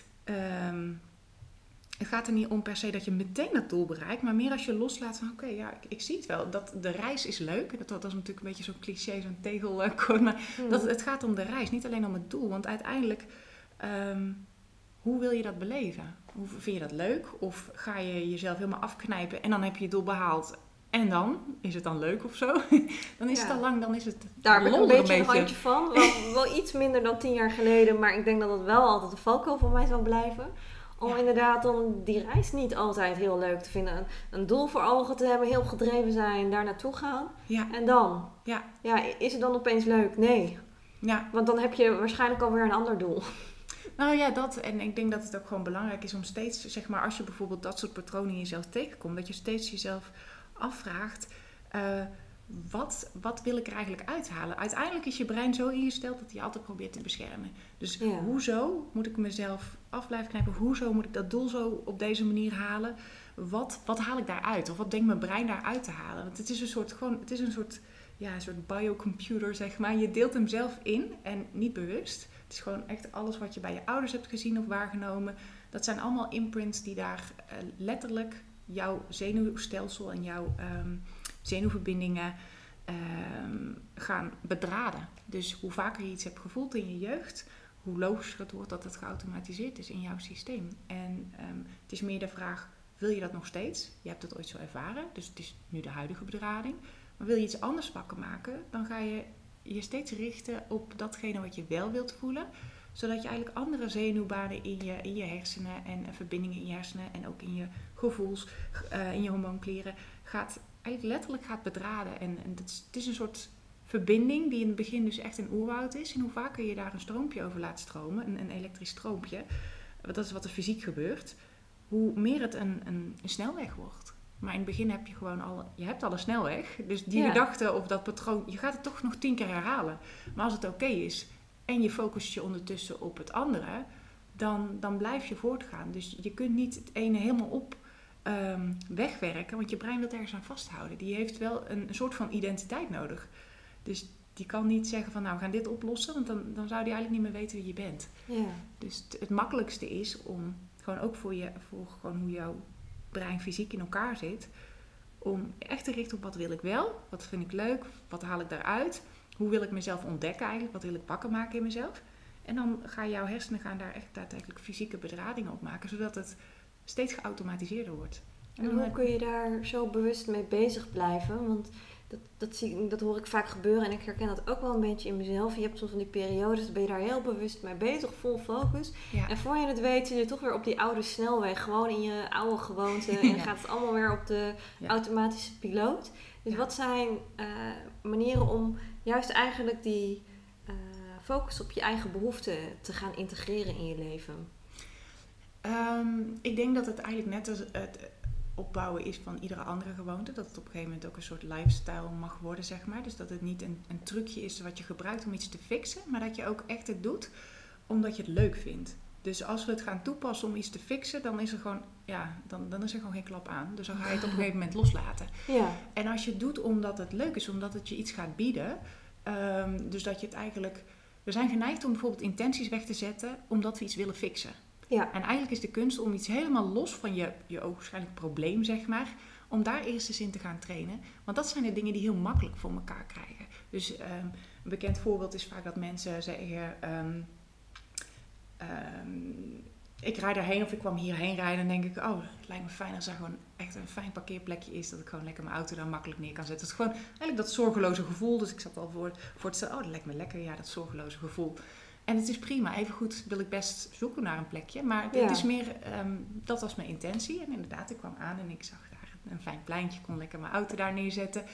Um, het gaat er niet om per se dat je meteen dat doel bereikt. Maar meer als je loslaat van, oké, okay, ja, ik, ik zie het wel. Dat, de reis is leuk. Dat, dat is natuurlijk een beetje zo'n cliché, zo'n tegelquote. Maar mm. dat, het gaat om de reis, niet alleen om het doel. Want uiteindelijk... Um, hoe wil je dat beleven? Hoe vind je dat leuk? Of ga je jezelf helemaal afknijpen en dan heb je je doel behaald en dan? Is het dan leuk of zo? Dan is ja. het al lang, dan is het Daar heb ik een beetje een, beetje een handje van. Wel, wel iets minder dan tien jaar geleden, maar ik denk dat het wel altijd een valkuil voor mij zal blijven. Om ja. inderdaad dan die reis niet altijd heel leuk te vinden. Een, een doel voor ogen te hebben, heel gedreven zijn, daar naartoe gaan. Ja. En dan? Ja. Ja, is het dan opeens leuk? Nee. Ja. Want dan heb je waarschijnlijk alweer een ander doel. Nou ja, dat. En ik denk dat het ook gewoon belangrijk is om steeds, zeg maar, als je bijvoorbeeld dat soort patronen in jezelf tegenkomt, dat je steeds jezelf afvraagt, uh, wat, wat wil ik er eigenlijk uithalen? Uiteindelijk is je brein zo ingesteld dat hij altijd probeert te beschermen. Dus ja. hoezo moet ik mezelf af blijven knijpen? Hoezo moet ik dat doel zo op deze manier halen? Wat, wat haal ik daaruit? Of wat denkt mijn brein daaruit te halen? Want het is een soort, gewoon, het is een soort, ja, een soort biocomputer, zeg maar. Je deelt hem zelf in en niet bewust. Het is gewoon echt alles wat je bij je ouders hebt gezien of waargenomen. Dat zijn allemaal imprints die daar uh, letterlijk jouw zenuwstelsel en jouw um, zenuwverbindingen um, gaan bedraden. Dus hoe vaker je iets hebt gevoeld in je jeugd, hoe logischer het wordt dat het geautomatiseerd is in jouw systeem. En um, het is meer de vraag, wil je dat nog steeds? Je hebt het ooit zo ervaren, dus het is nu de huidige bedrading. Maar wil je iets anders wakker maken, dan ga je je steeds richten op datgene wat je wel wilt voelen, zodat je eigenlijk andere zenuwbanen in je, in je hersenen en verbindingen in je hersenen en ook in je gevoels, uh, in je hormoonklieren, gaat, eigenlijk letterlijk gaat bedraden. En, en het, is, het is een soort verbinding die in het begin dus echt een oerwoud is. En hoe vaker je daar een stroompje over laat stromen, een, een elektrisch stroompje, dat is wat er fysiek gebeurt, hoe meer het een, een, een snelweg wordt. Maar in het begin heb je gewoon al, je hebt al een snelweg. Dus die ja. gedachte of dat patroon, je gaat het toch nog tien keer herhalen. Maar als het oké okay is en je focust je ondertussen op het andere, dan, dan blijf je voortgaan. Dus je kunt niet het ene helemaal op um, wegwerken, want je brein wil ergens aan vasthouden. Die heeft wel een, een soort van identiteit nodig. Dus die kan niet zeggen van nou, we gaan dit oplossen, want dan, dan zou die eigenlijk niet meer weten wie je bent. Ja. Dus het, het makkelijkste is om gewoon ook voor, je, voor gewoon hoe jouw brein fysiek in elkaar zit, om echt te richten op wat wil ik wel, wat vind ik leuk, wat haal ik daaruit, hoe wil ik mezelf ontdekken eigenlijk, wat wil ik wakker maken in mezelf. En dan gaan jouw hersenen gaan daar echt daadwerkelijk fysieke bedradingen op maken, zodat het steeds geautomatiseerder wordt. En, en hoe kun je daar zo bewust mee bezig blijven? Want dat, dat, zie, dat hoor ik vaak gebeuren en ik herken dat ook wel een beetje in mezelf. Je hebt soms van die periodes, dan ben je daar heel bewust mee bezig, vol focus. Ja. En voor je het weet zit je toch weer op die oude snelweg, gewoon in je oude gewoonte. En ja. gaat het allemaal weer op de ja. automatische piloot. Dus ja. wat zijn uh, manieren om juist eigenlijk die uh, focus op je eigen behoeften te gaan integreren in je leven? Um, ik denk dat het eigenlijk net als het opbouwen is van iedere andere gewoonte. Dat het op een gegeven moment ook een soort lifestyle mag worden, zeg maar. Dus dat het niet een, een trucje is wat je gebruikt om iets te fixen. Maar dat je ook echt het doet omdat je het leuk vindt. Dus als we het gaan toepassen om iets te fixen, dan is er gewoon, ja, dan, dan is er gewoon geen klap aan. Dus dan ga je het op een gegeven moment loslaten. Ja. En als je het doet omdat het leuk is, omdat het je iets gaat bieden. Um, dus dat je het eigenlijk... We zijn geneigd om bijvoorbeeld intenties weg te zetten omdat we iets willen fixen. Ja. En eigenlijk is de kunst om iets helemaal los van je, je ogenschijnlijk probleem, zeg maar, om daar eerst eens in te gaan trainen. Want dat zijn de dingen die heel makkelijk voor elkaar krijgen. Dus um, een bekend voorbeeld is vaak dat mensen zeggen, um, um, ik rijd daarheen of ik kwam hierheen rijden en denk ik, oh, het lijkt me fijn als er gewoon echt een fijn parkeerplekje is, dat ik gewoon lekker mijn auto daar makkelijk neer kan zetten. Dat is gewoon eigenlijk dat zorgeloze gevoel. Dus ik zat al voor, voor te stellen, oh, dat lijkt me lekker, ja, dat zorgeloze gevoel. En het is prima. Evengoed wil ik best zoeken naar een plekje. Maar het ja. is meer, um, dat was mijn intentie. En inderdaad, ik kwam aan en ik zag daar een fijn pleintje. Ik kon lekker mijn auto daar neerzetten.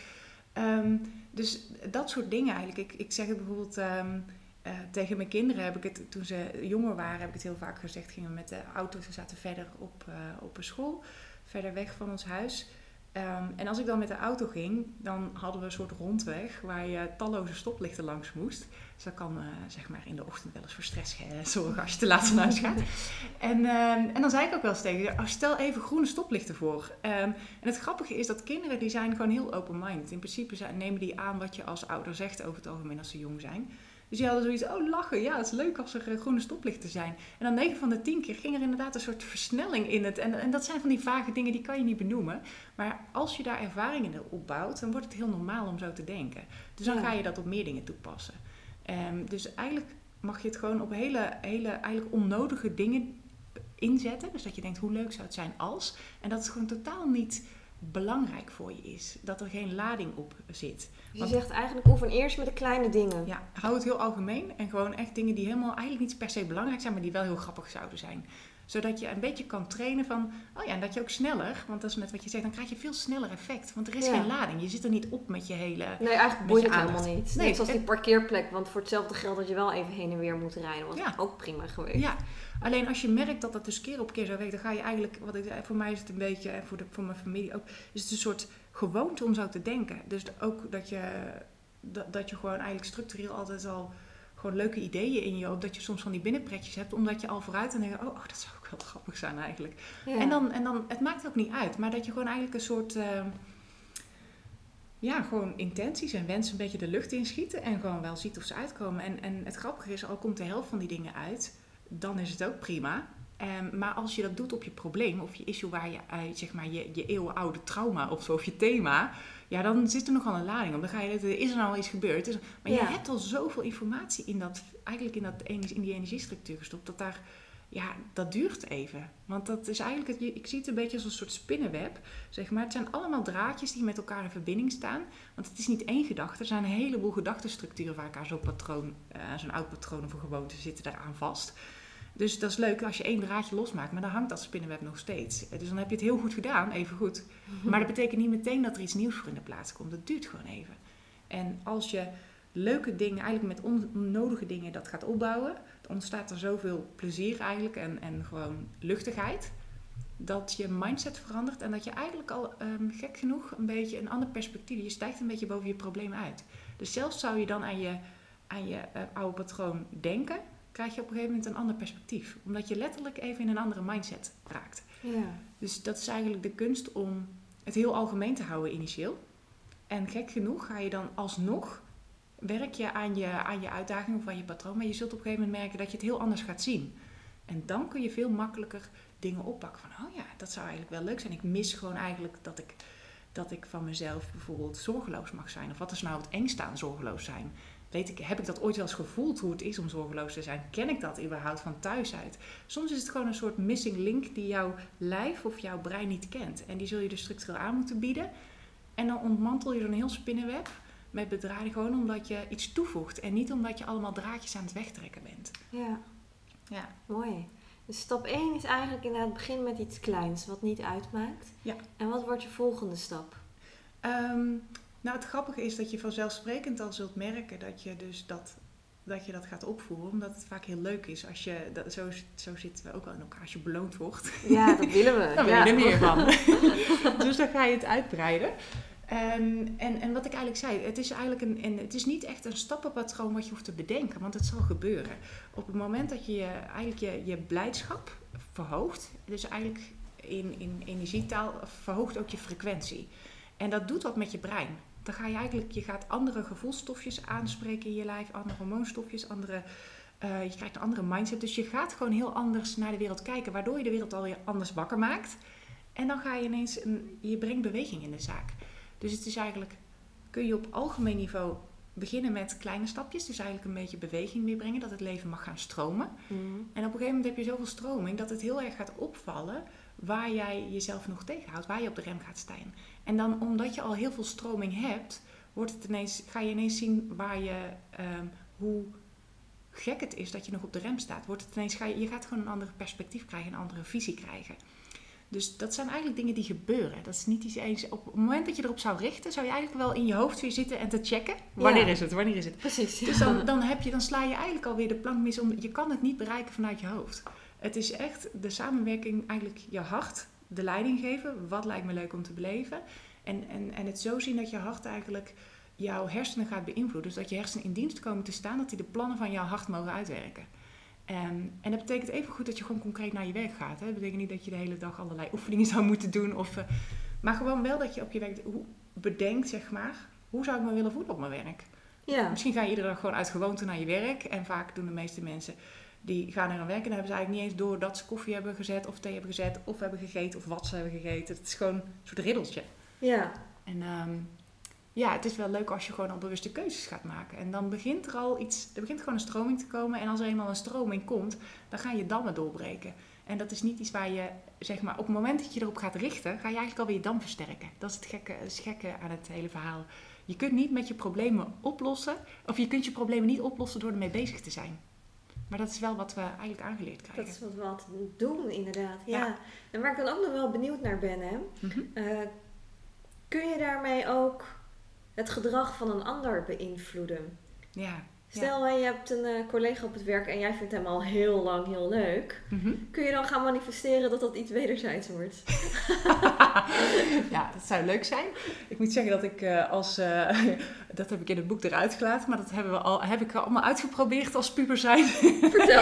Um, dus dat soort dingen eigenlijk. Ik, ik zeg het bijvoorbeeld um, uh, tegen mijn kinderen. Heb ik het, toen ze jonger waren, heb ik het heel vaak gezegd. Gingen we met de auto. Ze zaten verder op, uh, op een school. Verder weg van ons huis. Um, en als ik dan met de auto ging, dan hadden we een soort rondweg waar je talloze stoplichten langs moest. Dus dat kan uh, zeg maar in de ochtend wel eens voor stress uh, zorgen als je te laat van huis gaat. En, uh, en dan zei ik ook wel eens tegen je, oh, stel even groene stoplichten voor. Um, en het grappige is dat kinderen die zijn gewoon heel open-minded. In principe zijn, nemen die aan wat je als ouder zegt over het algemeen als ze jong zijn. Dus die hadden zoiets, oh lachen, ja, het is leuk als er uh, groene stoplichten zijn. En dan negen van de tien keer ging er inderdaad een soort versnelling in het. En, en dat zijn van die vage dingen, die kan je niet benoemen. Maar als je daar ervaringen in opbouwt, dan wordt het heel normaal om zo te denken. Dus dan ja. ga je dat op meer dingen toepassen. Um, dus eigenlijk mag je het gewoon op hele, hele eigenlijk onnodige dingen inzetten. Dus dat je denkt, hoe leuk zou het zijn als. En dat het gewoon totaal niet belangrijk voor je is. Dat er geen lading op zit. Je Want, zegt eigenlijk oefen eerst met de kleine dingen. Ja, hou het heel algemeen. En gewoon echt dingen die helemaal eigenlijk niet per se belangrijk zijn, maar die wel heel grappig zouden zijn. Zodat je een beetje kan trainen van, oh ja, en dat je ook sneller, want dat is net wat je zegt, dan krijg je veel sneller effect. Want er is ja. geen lading. Je zit er niet op met je hele Nee, eigenlijk boeit het helemaal niet. Nee, net zoals die parkeerplek, want voor hetzelfde geld dat je wel even heen en weer moet rijden, was ja. ook prima geweest. Ja, alleen als je merkt dat dat dus keer op keer zo werkt, dan ga je eigenlijk, wat ik, voor mij is het een beetje, en voor, de, voor mijn familie ook, is het een soort gewoonte om zo te denken. Dus ook dat je, dat, dat je gewoon eigenlijk structureel altijd al gewoon leuke ideeën in je hoofd, dat je soms van die binnenpretjes hebt, omdat je al vooruit en denkt, oh, oh, dat zou ook wel grappig zijn eigenlijk. Ja. En, dan, en dan, het maakt ook niet uit, maar dat je gewoon eigenlijk een soort, uh, ja, gewoon intenties en wensen een beetje de lucht inschieten en gewoon wel ziet of ze uitkomen. En, en het grappige is, al komt de helft van die dingen uit, dan is het ook prima. Um, maar als je dat doet op je probleem of je issue waar je uit, zeg maar, je, je eeuwenoude trauma of zo, of je thema, ja, dan zit er nogal een lading op. Dan ga je, is er nou al iets gebeurd? Is er, maar ja. je hebt al zoveel informatie in dat, eigenlijk in, dat, in die energiestructuur gestopt, dat daar, ja, dat duurt even. Want dat is eigenlijk, het, ik zie het een beetje als een soort spinnenweb, zeg maar. Het zijn allemaal draadjes die met elkaar in verbinding staan. Want het is niet één gedachte. Er zijn een heleboel gedachtenstructuren waar elkaar zo'n patroon, uh, zo'n oud patroon of een gewoonte zitten daaraan vast. Dus dat is leuk als je één draadje losmaakt, maar dan hangt dat spinnenweb nog steeds. Dus dan heb je het heel goed gedaan, even goed. Maar dat betekent niet meteen dat er iets nieuws voor in de plaats komt. Dat duurt gewoon even. En als je leuke dingen, eigenlijk met onnodige dingen dat gaat opbouwen, dan ontstaat er zoveel plezier eigenlijk en, en gewoon luchtigheid, dat je mindset verandert en dat je eigenlijk al, um, gek genoeg, een beetje een ander perspectief, je stijgt een beetje boven je probleem uit. Dus zelfs zou je dan aan je, aan je uh, oude patroon denken, krijg je op een gegeven moment een ander perspectief. Omdat je letterlijk even in een andere mindset raakt. Ja. Dus dat is eigenlijk de kunst om het heel algemeen te houden initieel. En gek genoeg ga je dan alsnog, werk je aan je, aan je uitdaging of aan je patroon, maar je zult op een gegeven moment merken dat je het heel anders gaat zien. En dan kun je veel makkelijker dingen oppakken van, oh ja, dat zou eigenlijk wel leuk zijn. Ik mis gewoon eigenlijk dat ik dat ik van mezelf bijvoorbeeld zorgeloos mag zijn. Of wat is nou het engste aan zorgeloos zijn? Weet ik, heb ik dat ooit wel eens gevoeld hoe het is om zorgeloos te zijn? Ken ik dat überhaupt van thuis uit? Soms is het gewoon een soort missing link die jouw lijf of jouw brein niet kent. En die zul je dus structureel aan moeten bieden. En dan ontmantel je zo'n heel spinnenweb met bedraden gewoon omdat je iets toevoegt. En niet omdat je allemaal draadjes aan het wegtrekken bent. Ja, Ja. mooi. Dus stap één is eigenlijk inderdaad begin met iets kleins wat niet uitmaakt. Ja. En wat wordt je volgende stap? Um, nou, het grappige is dat je vanzelfsprekend al zult merken dat je dus dat, dat, je dat gaat opvoeren. Omdat het vaak heel leuk is. Als je, dat, zo, zo zitten we ook wel in elkaar als je beloond wordt. Ja, dat willen we. Dan wil ja. je er meer van. Dus dan ga je het uitbreiden. Um, en, en wat ik eigenlijk zei, het is eigenlijk een, en het is niet echt een stappenpatroon wat je hoeft te bedenken, want het zal gebeuren. Op het moment dat je je eigenlijk je, je blijdschap verhoogt, dus eigenlijk in, in energietaal verhoogt ook je frequentie. En dat doet wat met je brein. Dan ga je eigenlijk, je gaat andere gevoelstofjes aanspreken in je lijf, andere hormoonstofjes, andere, uh, je krijgt een andere mindset. Dus je gaat gewoon heel anders naar de wereld kijken, waardoor je de wereld alweer anders wakker maakt. En dan ga je ineens, een, je brengt beweging in de zaak. Dus het is eigenlijk, kun je op algemeen niveau beginnen met kleine stapjes. Dus eigenlijk een beetje beweging meebrengen, dat het leven mag gaan stromen. Mm. En op een gegeven moment heb je zoveel stroming dat het heel erg gaat opvallen waar jij jezelf nog tegenhoudt, waar je op de rem gaat staan. En dan omdat je al heel veel stroming hebt, wordt het ineens, ga je ineens zien waar je, um, hoe gek het is dat je nog op de rem staat. Wordt het ineens, ga je, je gaat gewoon een ander perspectief krijgen, een andere visie krijgen. Dus dat zijn eigenlijk dingen die gebeuren. Dat is niet iets eens. Op het moment dat je erop zou richten, zou je eigenlijk wel in je hoofd weer zitten en te checken. Wanneer Ja. is het? Wanneer is het? Precies. Dus dan, dan, heb je, dan sla je eigenlijk alweer de plank mis om. Je kan het niet bereiken vanuit je hoofd. Het is echt de samenwerking, eigenlijk je hart de leiding geven. Wat lijkt me leuk om te beleven. En, en, en het zo zien dat je hart eigenlijk jouw hersenen gaat beïnvloeden. Dus dat je hersenen in dienst komen te staan, dat die de plannen van jouw hart mogen uitwerken. Um, en dat betekent even goed dat je gewoon concreet naar je werk gaat. Hè? Dat betekent niet dat je de hele dag allerlei oefeningen zou moeten doen. Of, uh, maar gewoon wel dat je op je werk hoe, bedenkt, zeg maar, hoe zou ik me willen voelen op mijn werk? Ja. Misschien ga je iedere dag gewoon uit gewoonte naar je werk. En vaak doen de meeste mensen, die gaan naar hun werk en dan hebben ze eigenlijk niet eens door dat ze koffie hebben gezet of thee hebben gezet. Of hebben gegeten of wat ze hebben gegeten. Het is gewoon een soort riddeltje. Ja. En um, ja, het is wel leuk als je gewoon al bewuste keuzes gaat maken. En dan begint er al iets, er begint gewoon een stroming te komen. En als er eenmaal een stroming komt, dan ga je dammen doorbreken. En dat is niet iets waar je, zeg maar, op het moment dat je erop gaat richten, ga je eigenlijk alweer je dam versterken. Dat is het gekke, het gekke aan het hele verhaal. Je kunt niet met je problemen oplossen, of je kunt je problemen niet oplossen door ermee bezig te zijn. Maar dat is wel wat we eigenlijk aangeleerd krijgen. Dat is wat we altijd doen, inderdaad. Ja. Ja. En waar ik dan ook nog wel benieuwd naar ben, hè. Mm-hmm. Uh, kun je daarmee ook het gedrag van een ander beïnvloeden? Ja. Stel, ja. je hebt een uh, collega op het werk en jij vindt hem al heel lang heel leuk. Mm-hmm. Kun je dan gaan manifesteren dat dat iets wederzijds wordt? Ja, dat zou leuk zijn. Ik moet zeggen dat ik uh, als... Uh, dat heb ik in het boek eruit gelaten, maar dat hebben we al, heb ik allemaal uitgeprobeerd als puber zijn. Vertel.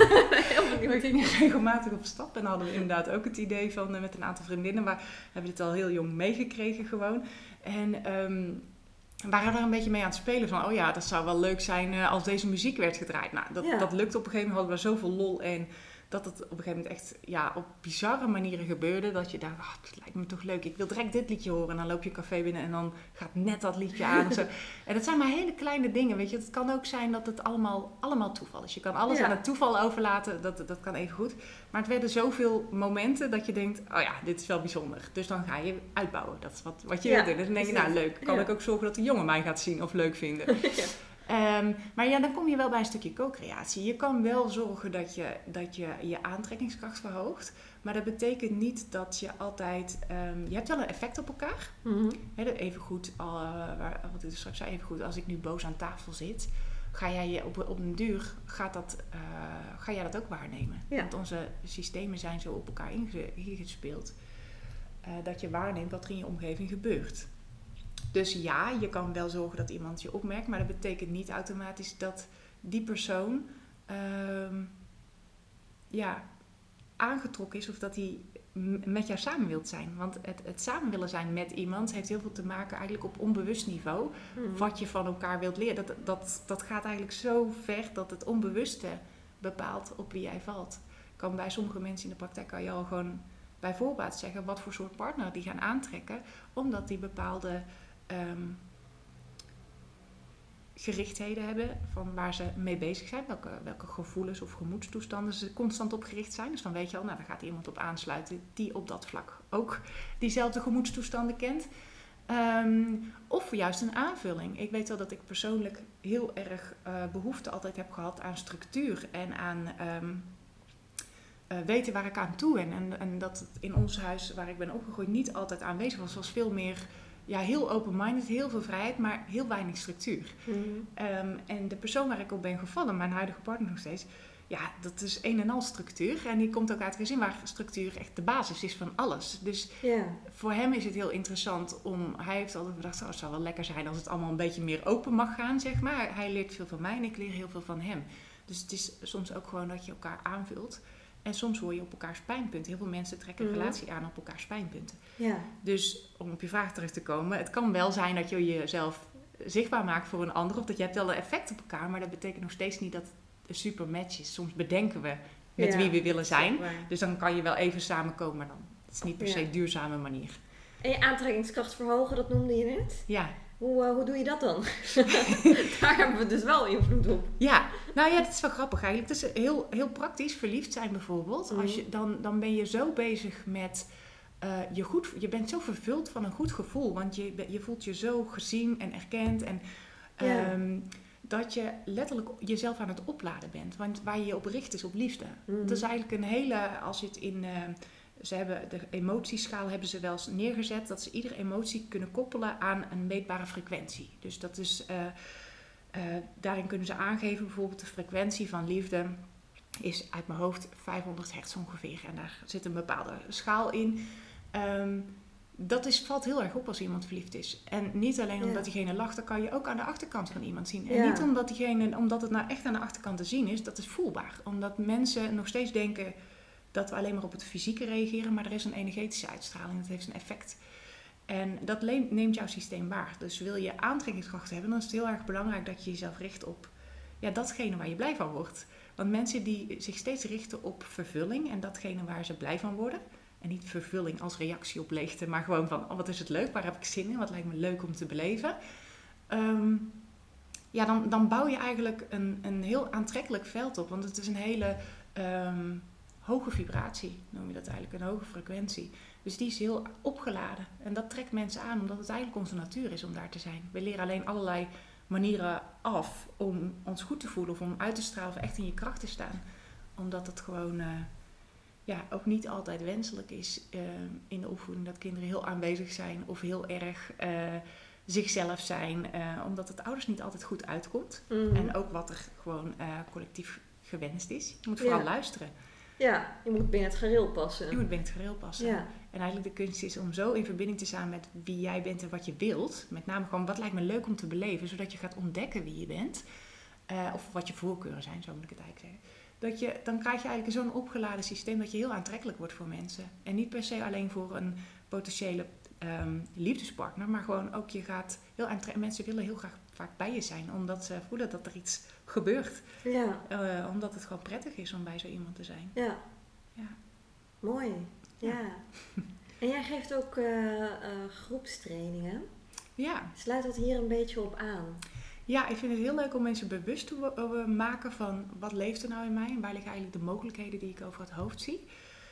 We gingen regelmatig op stap en hadden we inderdaad ook het idee van uh, met een aantal vriendinnen, maar we hebben dit al heel jong meegekregen gewoon. En... Um, we waren er een beetje mee aan het spelen van, oh ja, dat zou wel leuk zijn uh, als deze muziek werd gedraaid. Nou, dat, ja. dat lukte op een gegeven moment, hadden we zoveel lol en dat het op een gegeven moment echt ja, op bizarre manieren gebeurde. Dat je dacht, oh, het lijkt me toch leuk, ik wil direct dit liedje horen. En dan loop je een café binnen en dan gaat net dat liedje aan. En, zo. En dat zijn maar hele kleine dingen, weet je. Het kan ook zijn dat het allemaal, allemaal toeval is. Je kan alles ja. aan het toeval overlaten, dat, dat kan even goed. Maar het werden zoveel momenten dat je denkt, oh ja, dit is wel bijzonder. Dus dan ga je uitbouwen, dat is wat, wat je ja, wil doen. Dus dan denk je, nou leuk, kan ja. ik ook zorgen dat de jongen mij gaat zien of leuk vinden. Ja. Um, maar ja, dan kom je wel bij een stukje co-creatie. Je kan wel zorgen dat je dat je, je aantrekkingskracht verhoogt. Maar dat betekent niet dat je altijd... Um, je hebt wel een effect op elkaar. Mm-hmm. He, even goed, uh, waar, wat ik straks zei, even goed, als ik nu boos aan tafel zit... ga jij je op, op een duur gaat dat, uh, ga jij dat ook waarnemen. Ja. Want onze systemen zijn zo op elkaar inge, ingespeeld... Uh, dat je waarneemt wat er in je omgeving gebeurt. Dus ja, je kan wel zorgen dat iemand je opmerkt, maar dat betekent niet automatisch dat die persoon uh, ja, aangetrokken is of dat hij m- met jou samen wilt zijn. Want het, het samen willen zijn met iemand heeft heel veel te maken eigenlijk op onbewust niveau. Mm-hmm. Wat je van elkaar wilt leren. Dat, dat, dat gaat eigenlijk zo ver dat het onbewuste bepaalt op wie jij valt. Kan bij sommige mensen in de praktijk kan je al gewoon bij voorbaat zeggen wat voor soort partner die gaan aantrekken, omdat die bepaalde um, gerichtheden hebben van waar ze mee bezig zijn, welke, welke gevoelens of gemoedstoestanden ze constant op gericht zijn. Dus dan weet je al, nou, daar gaat iemand op aansluiten die op dat vlak ook diezelfde gemoedstoestanden kent. Um, of juist een aanvulling. Ik weet wel dat ik persoonlijk heel erg uh, behoefte altijd heb gehad aan structuur en aan um, uh, weten waar ik aan toe ben. En, en dat het in ons huis waar ik ben opgegroeid niet altijd aanwezig was. Het was veel meer, ja, heel open-minded, heel veel vrijheid, maar heel weinig structuur. Mm-hmm. Um, en de persoon waar ik op ben gevallen, mijn huidige partner nog steeds, ja, dat is een en al structuur. En die komt ook uit een gezin waar structuur echt de basis is van alles. Dus yeah. voor hem is het heel interessant om... Hij heeft altijd gedacht, oh, het zou wel lekker zijn als het allemaal een beetje meer open mag gaan, zeg maar. Hij leert veel van mij en ik leer heel veel van hem. Dus het is soms ook gewoon dat je elkaar aanvult. En soms hoor je op elkaars pijnpunten. Heel veel mensen trekken een mm. relatie aan op elkaars pijnpunten. Yeah. Dus om op je vraag terug te komen, het kan wel zijn dat je jezelf zichtbaar maakt voor een ander. Of dat je hebt wel een effect op elkaar, maar dat betekent nog steeds niet dat een super match is. Soms bedenken we met ja, wie we willen zijn. Dus dan kan je wel even samenkomen, maar dan het is niet per se ja. duurzame manier. En je aantrekkingskracht verhogen, dat noemde je net. Ja. Hoe, uh, hoe doe je dat dan? Daar hebben we dus wel invloed op. Ja, nou ja, dat is wel grappig eigenlijk. Het is heel, heel praktisch. Verliefd zijn bijvoorbeeld. Mm. Als je, dan, dan ben je zo bezig met... Uh, je, goed, je bent zo vervuld van een goed gevoel. Want je, je voelt je zo gezien en erkend. En... Ja. Um, dat je letterlijk jezelf aan het opladen bent. Want waar je je op richt is op liefde. Mm. Dat is eigenlijk een hele... Als je het in... Uh, ze hebben de emotieschaal hebben ze wel eens neergezet. Dat ze iedere emotie kunnen koppelen aan een meetbare frequentie. Dus dat is... Uh, uh, daarin kunnen ze aangeven bijvoorbeeld de frequentie van liefde is uit mijn hoofd vijfhonderd hertz ongeveer. En daar zit een bepaalde schaal in. Um, Dat is, valt heel erg op als iemand verliefd is. En niet alleen omdat ja. diegene lacht, dat kan je ook aan de achterkant van iemand zien. En ja. niet omdat, diegene, omdat het nou echt aan de achterkant te zien is, dat is voelbaar. Omdat mensen nog steeds denken dat we alleen maar op het fysieke reageren, maar er is een energetische uitstraling, dat heeft een effect. En dat neemt jouw systeem waar. Dus wil je aantrekkingskracht hebben, dan is het heel erg belangrijk dat je jezelf richt op ja, datgene waar je blij van wordt. Want mensen die zich steeds richten op vervulling en datgene waar ze blij van worden... En niet vervulling als reactie op leegte, maar gewoon van, oh, wat is het leuk, waar heb ik zin in, wat lijkt me leuk om te beleven. Um, ja, dan, dan bouw je eigenlijk een, een heel aantrekkelijk veld op, want het is een hele um, hoge vibratie, noem je dat eigenlijk, een hoge frequentie. Dus die is heel opgeladen en dat trekt mensen aan, omdat het eigenlijk onze natuur is om daar te zijn. We leren alleen allerlei manieren af om ons goed te voelen of om uit te stralen of echt in je kracht te staan. Omdat het gewoon... Uh, ja, ook niet altijd wenselijk is uh, in de opvoeding dat kinderen heel aanwezig zijn of heel erg uh, zichzelf zijn, uh, omdat het ouders niet altijd goed uitkomt. Mm-hmm. En ook wat er gewoon uh, collectief gewenst is. Je moet vooral ja. luisteren. Ja, je moet binnen het gareel passen. Je moet binnen het gareel passen. Ja. En eigenlijk de kunst is om zo in verbinding te staan met wie jij bent en wat je wilt. Met name gewoon wat lijkt me leuk om te beleven, zodat je gaat ontdekken wie je bent. Uh, of wat je voorkeuren zijn, zo moet ik het eigenlijk zeggen. Dat je, dan krijg je eigenlijk zo'n opgeladen systeem dat je heel aantrekkelijk wordt voor mensen. En niet per se alleen voor een potentiële um, liefdespartner, maar gewoon ook je gaat heel aantrekkelijk. Mensen willen heel graag vaak bij je zijn, omdat ze voelen dat er iets gebeurt. Ja. Uh, omdat het gewoon prettig is om bij zo iemand te zijn. Ja. Ja. Mooi. Ja. ja. En jij geeft ook uh, uh, groepstrainingen. Ja. Sluit dat hier een beetje op aan? Ja, ik vind het heel leuk om mensen bewust te maken van wat leeft er nou in mij en waar liggen eigenlijk de mogelijkheden die ik over het hoofd zie.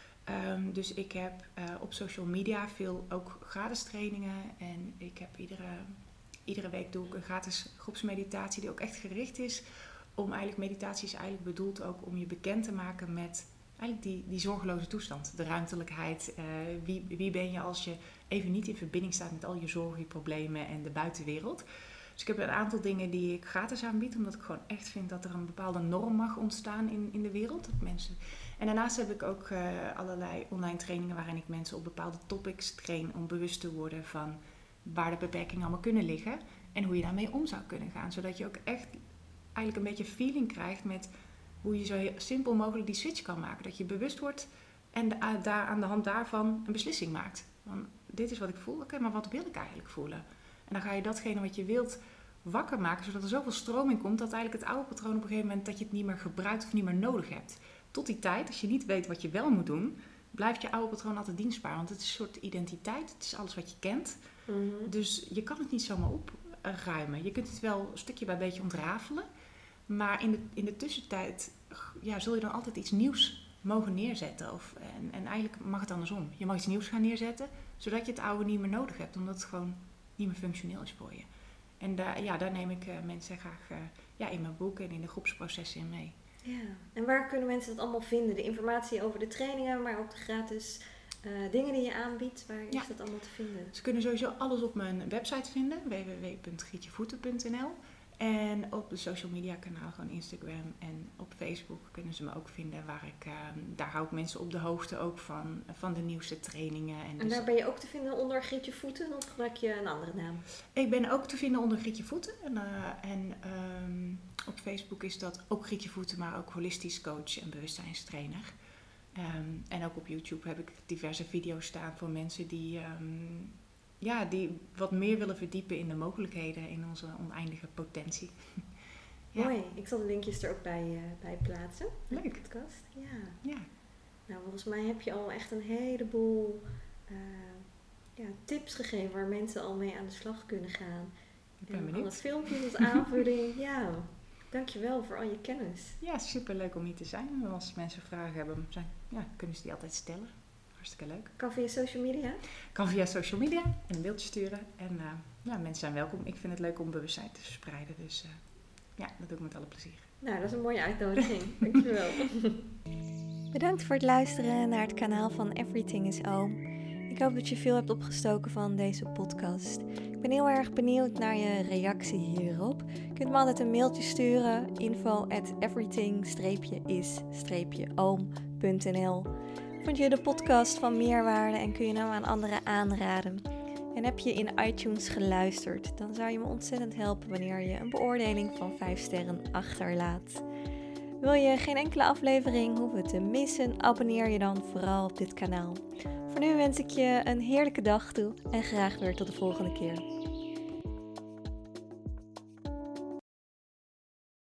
Um, dus ik heb uh, op social media veel ook gratis trainingen en ik heb iedere, iedere week doe ik een gratis groepsmeditatie die ook echt gericht is om eigenlijk, meditatie is eigenlijk bedoeld ook om je bekend te maken met eigenlijk die, die zorgeloze toestand, de ruimtelijkheid. Uh, wie, wie ben je als je even niet in verbinding staat met al je zorgen, je problemen en de buitenwereld. Dus ik heb een aantal dingen die ik gratis aanbied, omdat ik gewoon echt vind dat er een bepaalde norm mag ontstaan in, in de wereld. Dat mensen... En daarnaast heb ik ook uh, allerlei online trainingen waarin ik mensen op bepaalde topics train om bewust te worden van waar de beperkingen allemaal kunnen liggen en hoe je daarmee om zou kunnen gaan. Zodat je ook echt eigenlijk een beetje feeling krijgt met hoe je zo heel simpel mogelijk die switch kan maken. Dat je bewust wordt en de, uh, daar, aan de hand daarvan een beslissing maakt. Van, dit is wat ik voel, oké, okay, maar wat wil ik eigenlijk voelen? En dan ga je datgene wat je wilt wakker maken, zodat er zoveel stroom in komt dat eigenlijk het oude patroon op een gegeven moment dat je het niet meer gebruikt of niet meer nodig hebt. Tot die tijd, als je niet weet wat je wel moet doen, blijft je oude patroon altijd dienstbaar. Want het is een soort identiteit. Het is alles wat je kent. Mm-hmm. Dus je kan het niet zomaar opruimen. Je kunt het wel stukje bij beetje ontrafelen. Maar in de, in de tussentijd ja, zul je dan altijd iets nieuws mogen neerzetten. Of, en, en eigenlijk mag het andersom. Je mag iets nieuws gaan neerzetten, zodat je het oude niet meer nodig hebt. Omdat het gewoon niet meer functioneel is voor je. En daar, ja, daar neem ik uh, mensen graag uh, ja, in mijn boek en in de groepsprocessen in mee. Ja, en waar kunnen mensen dat allemaal vinden? De informatie over de trainingen, maar ook de gratis uh, dingen die je aanbiedt. Waar is ja. dat allemaal te vinden? Ze kunnen sowieso alles op mijn website vinden, w w w punt grietjevoeten punt n l. En op de social media kanaal, gewoon Instagram en op Facebook kunnen ze me ook vinden. Waar ik, uh, daar hou ik mensen op de hoogte ook van, van de nieuwste trainingen. En, en dus daar ben je ook te vinden onder Grietje Voeten of gebruik je een andere naam? Ik ben ook te vinden onder Grietje Voeten. En, uh, en um, op Facebook is dat ook Grietje Voeten, maar ook holistisch coach en bewustzijnstrainer. Um, en ook op YouTube heb ik diverse video's staan voor mensen die... Um, Ja, die wat meer willen verdiepen in de mogelijkheden, in onze oneindige potentie. Ja. Mooi, ik zal de linkjes er ook bij, uh, bij plaatsen. Leuk. De podcast. Ja. ja. Nou, volgens mij heb je al echt een heleboel uh, ja, tips gegeven waar mensen al mee aan de slag kunnen gaan. Ik ben en benieuwd. alle filmpjes als aanvulling. Ja, dankjewel voor al je kennis. Ja, superleuk om hier te zijn. En als mensen vragen hebben, zijn, ja, kunnen ze die altijd stellen. Hartstikke leuk. Kan via social media? Kan via social media en een mailtje sturen. En uh, ja, mensen zijn welkom. Ik vind het leuk om bewustzijn te verspreiden. Dus uh, ja, dat doe ik met alle plezier. Nou, dat is een mooie uitnodiging. Dankjewel. Bedankt voor het luisteren naar het kanaal van Everything is Oom. Ik hoop dat je veel hebt opgestoken van deze podcast. Ik ben heel erg benieuwd naar je reactie hierop. Je kunt me altijd een mailtje sturen. info at everything is oom punt n l. Vond je de podcast van meerwaarde en kun je hem aan anderen aanraden? En heb je in iTunes geluisterd, dan zou je me ontzettend helpen wanneer je een beoordeling van vijf sterren achterlaat. Wil je geen enkele aflevering hoeven te missen, abonneer je dan vooral op dit kanaal. Voor nu wens ik je een heerlijke dag toe en graag weer tot de volgende keer.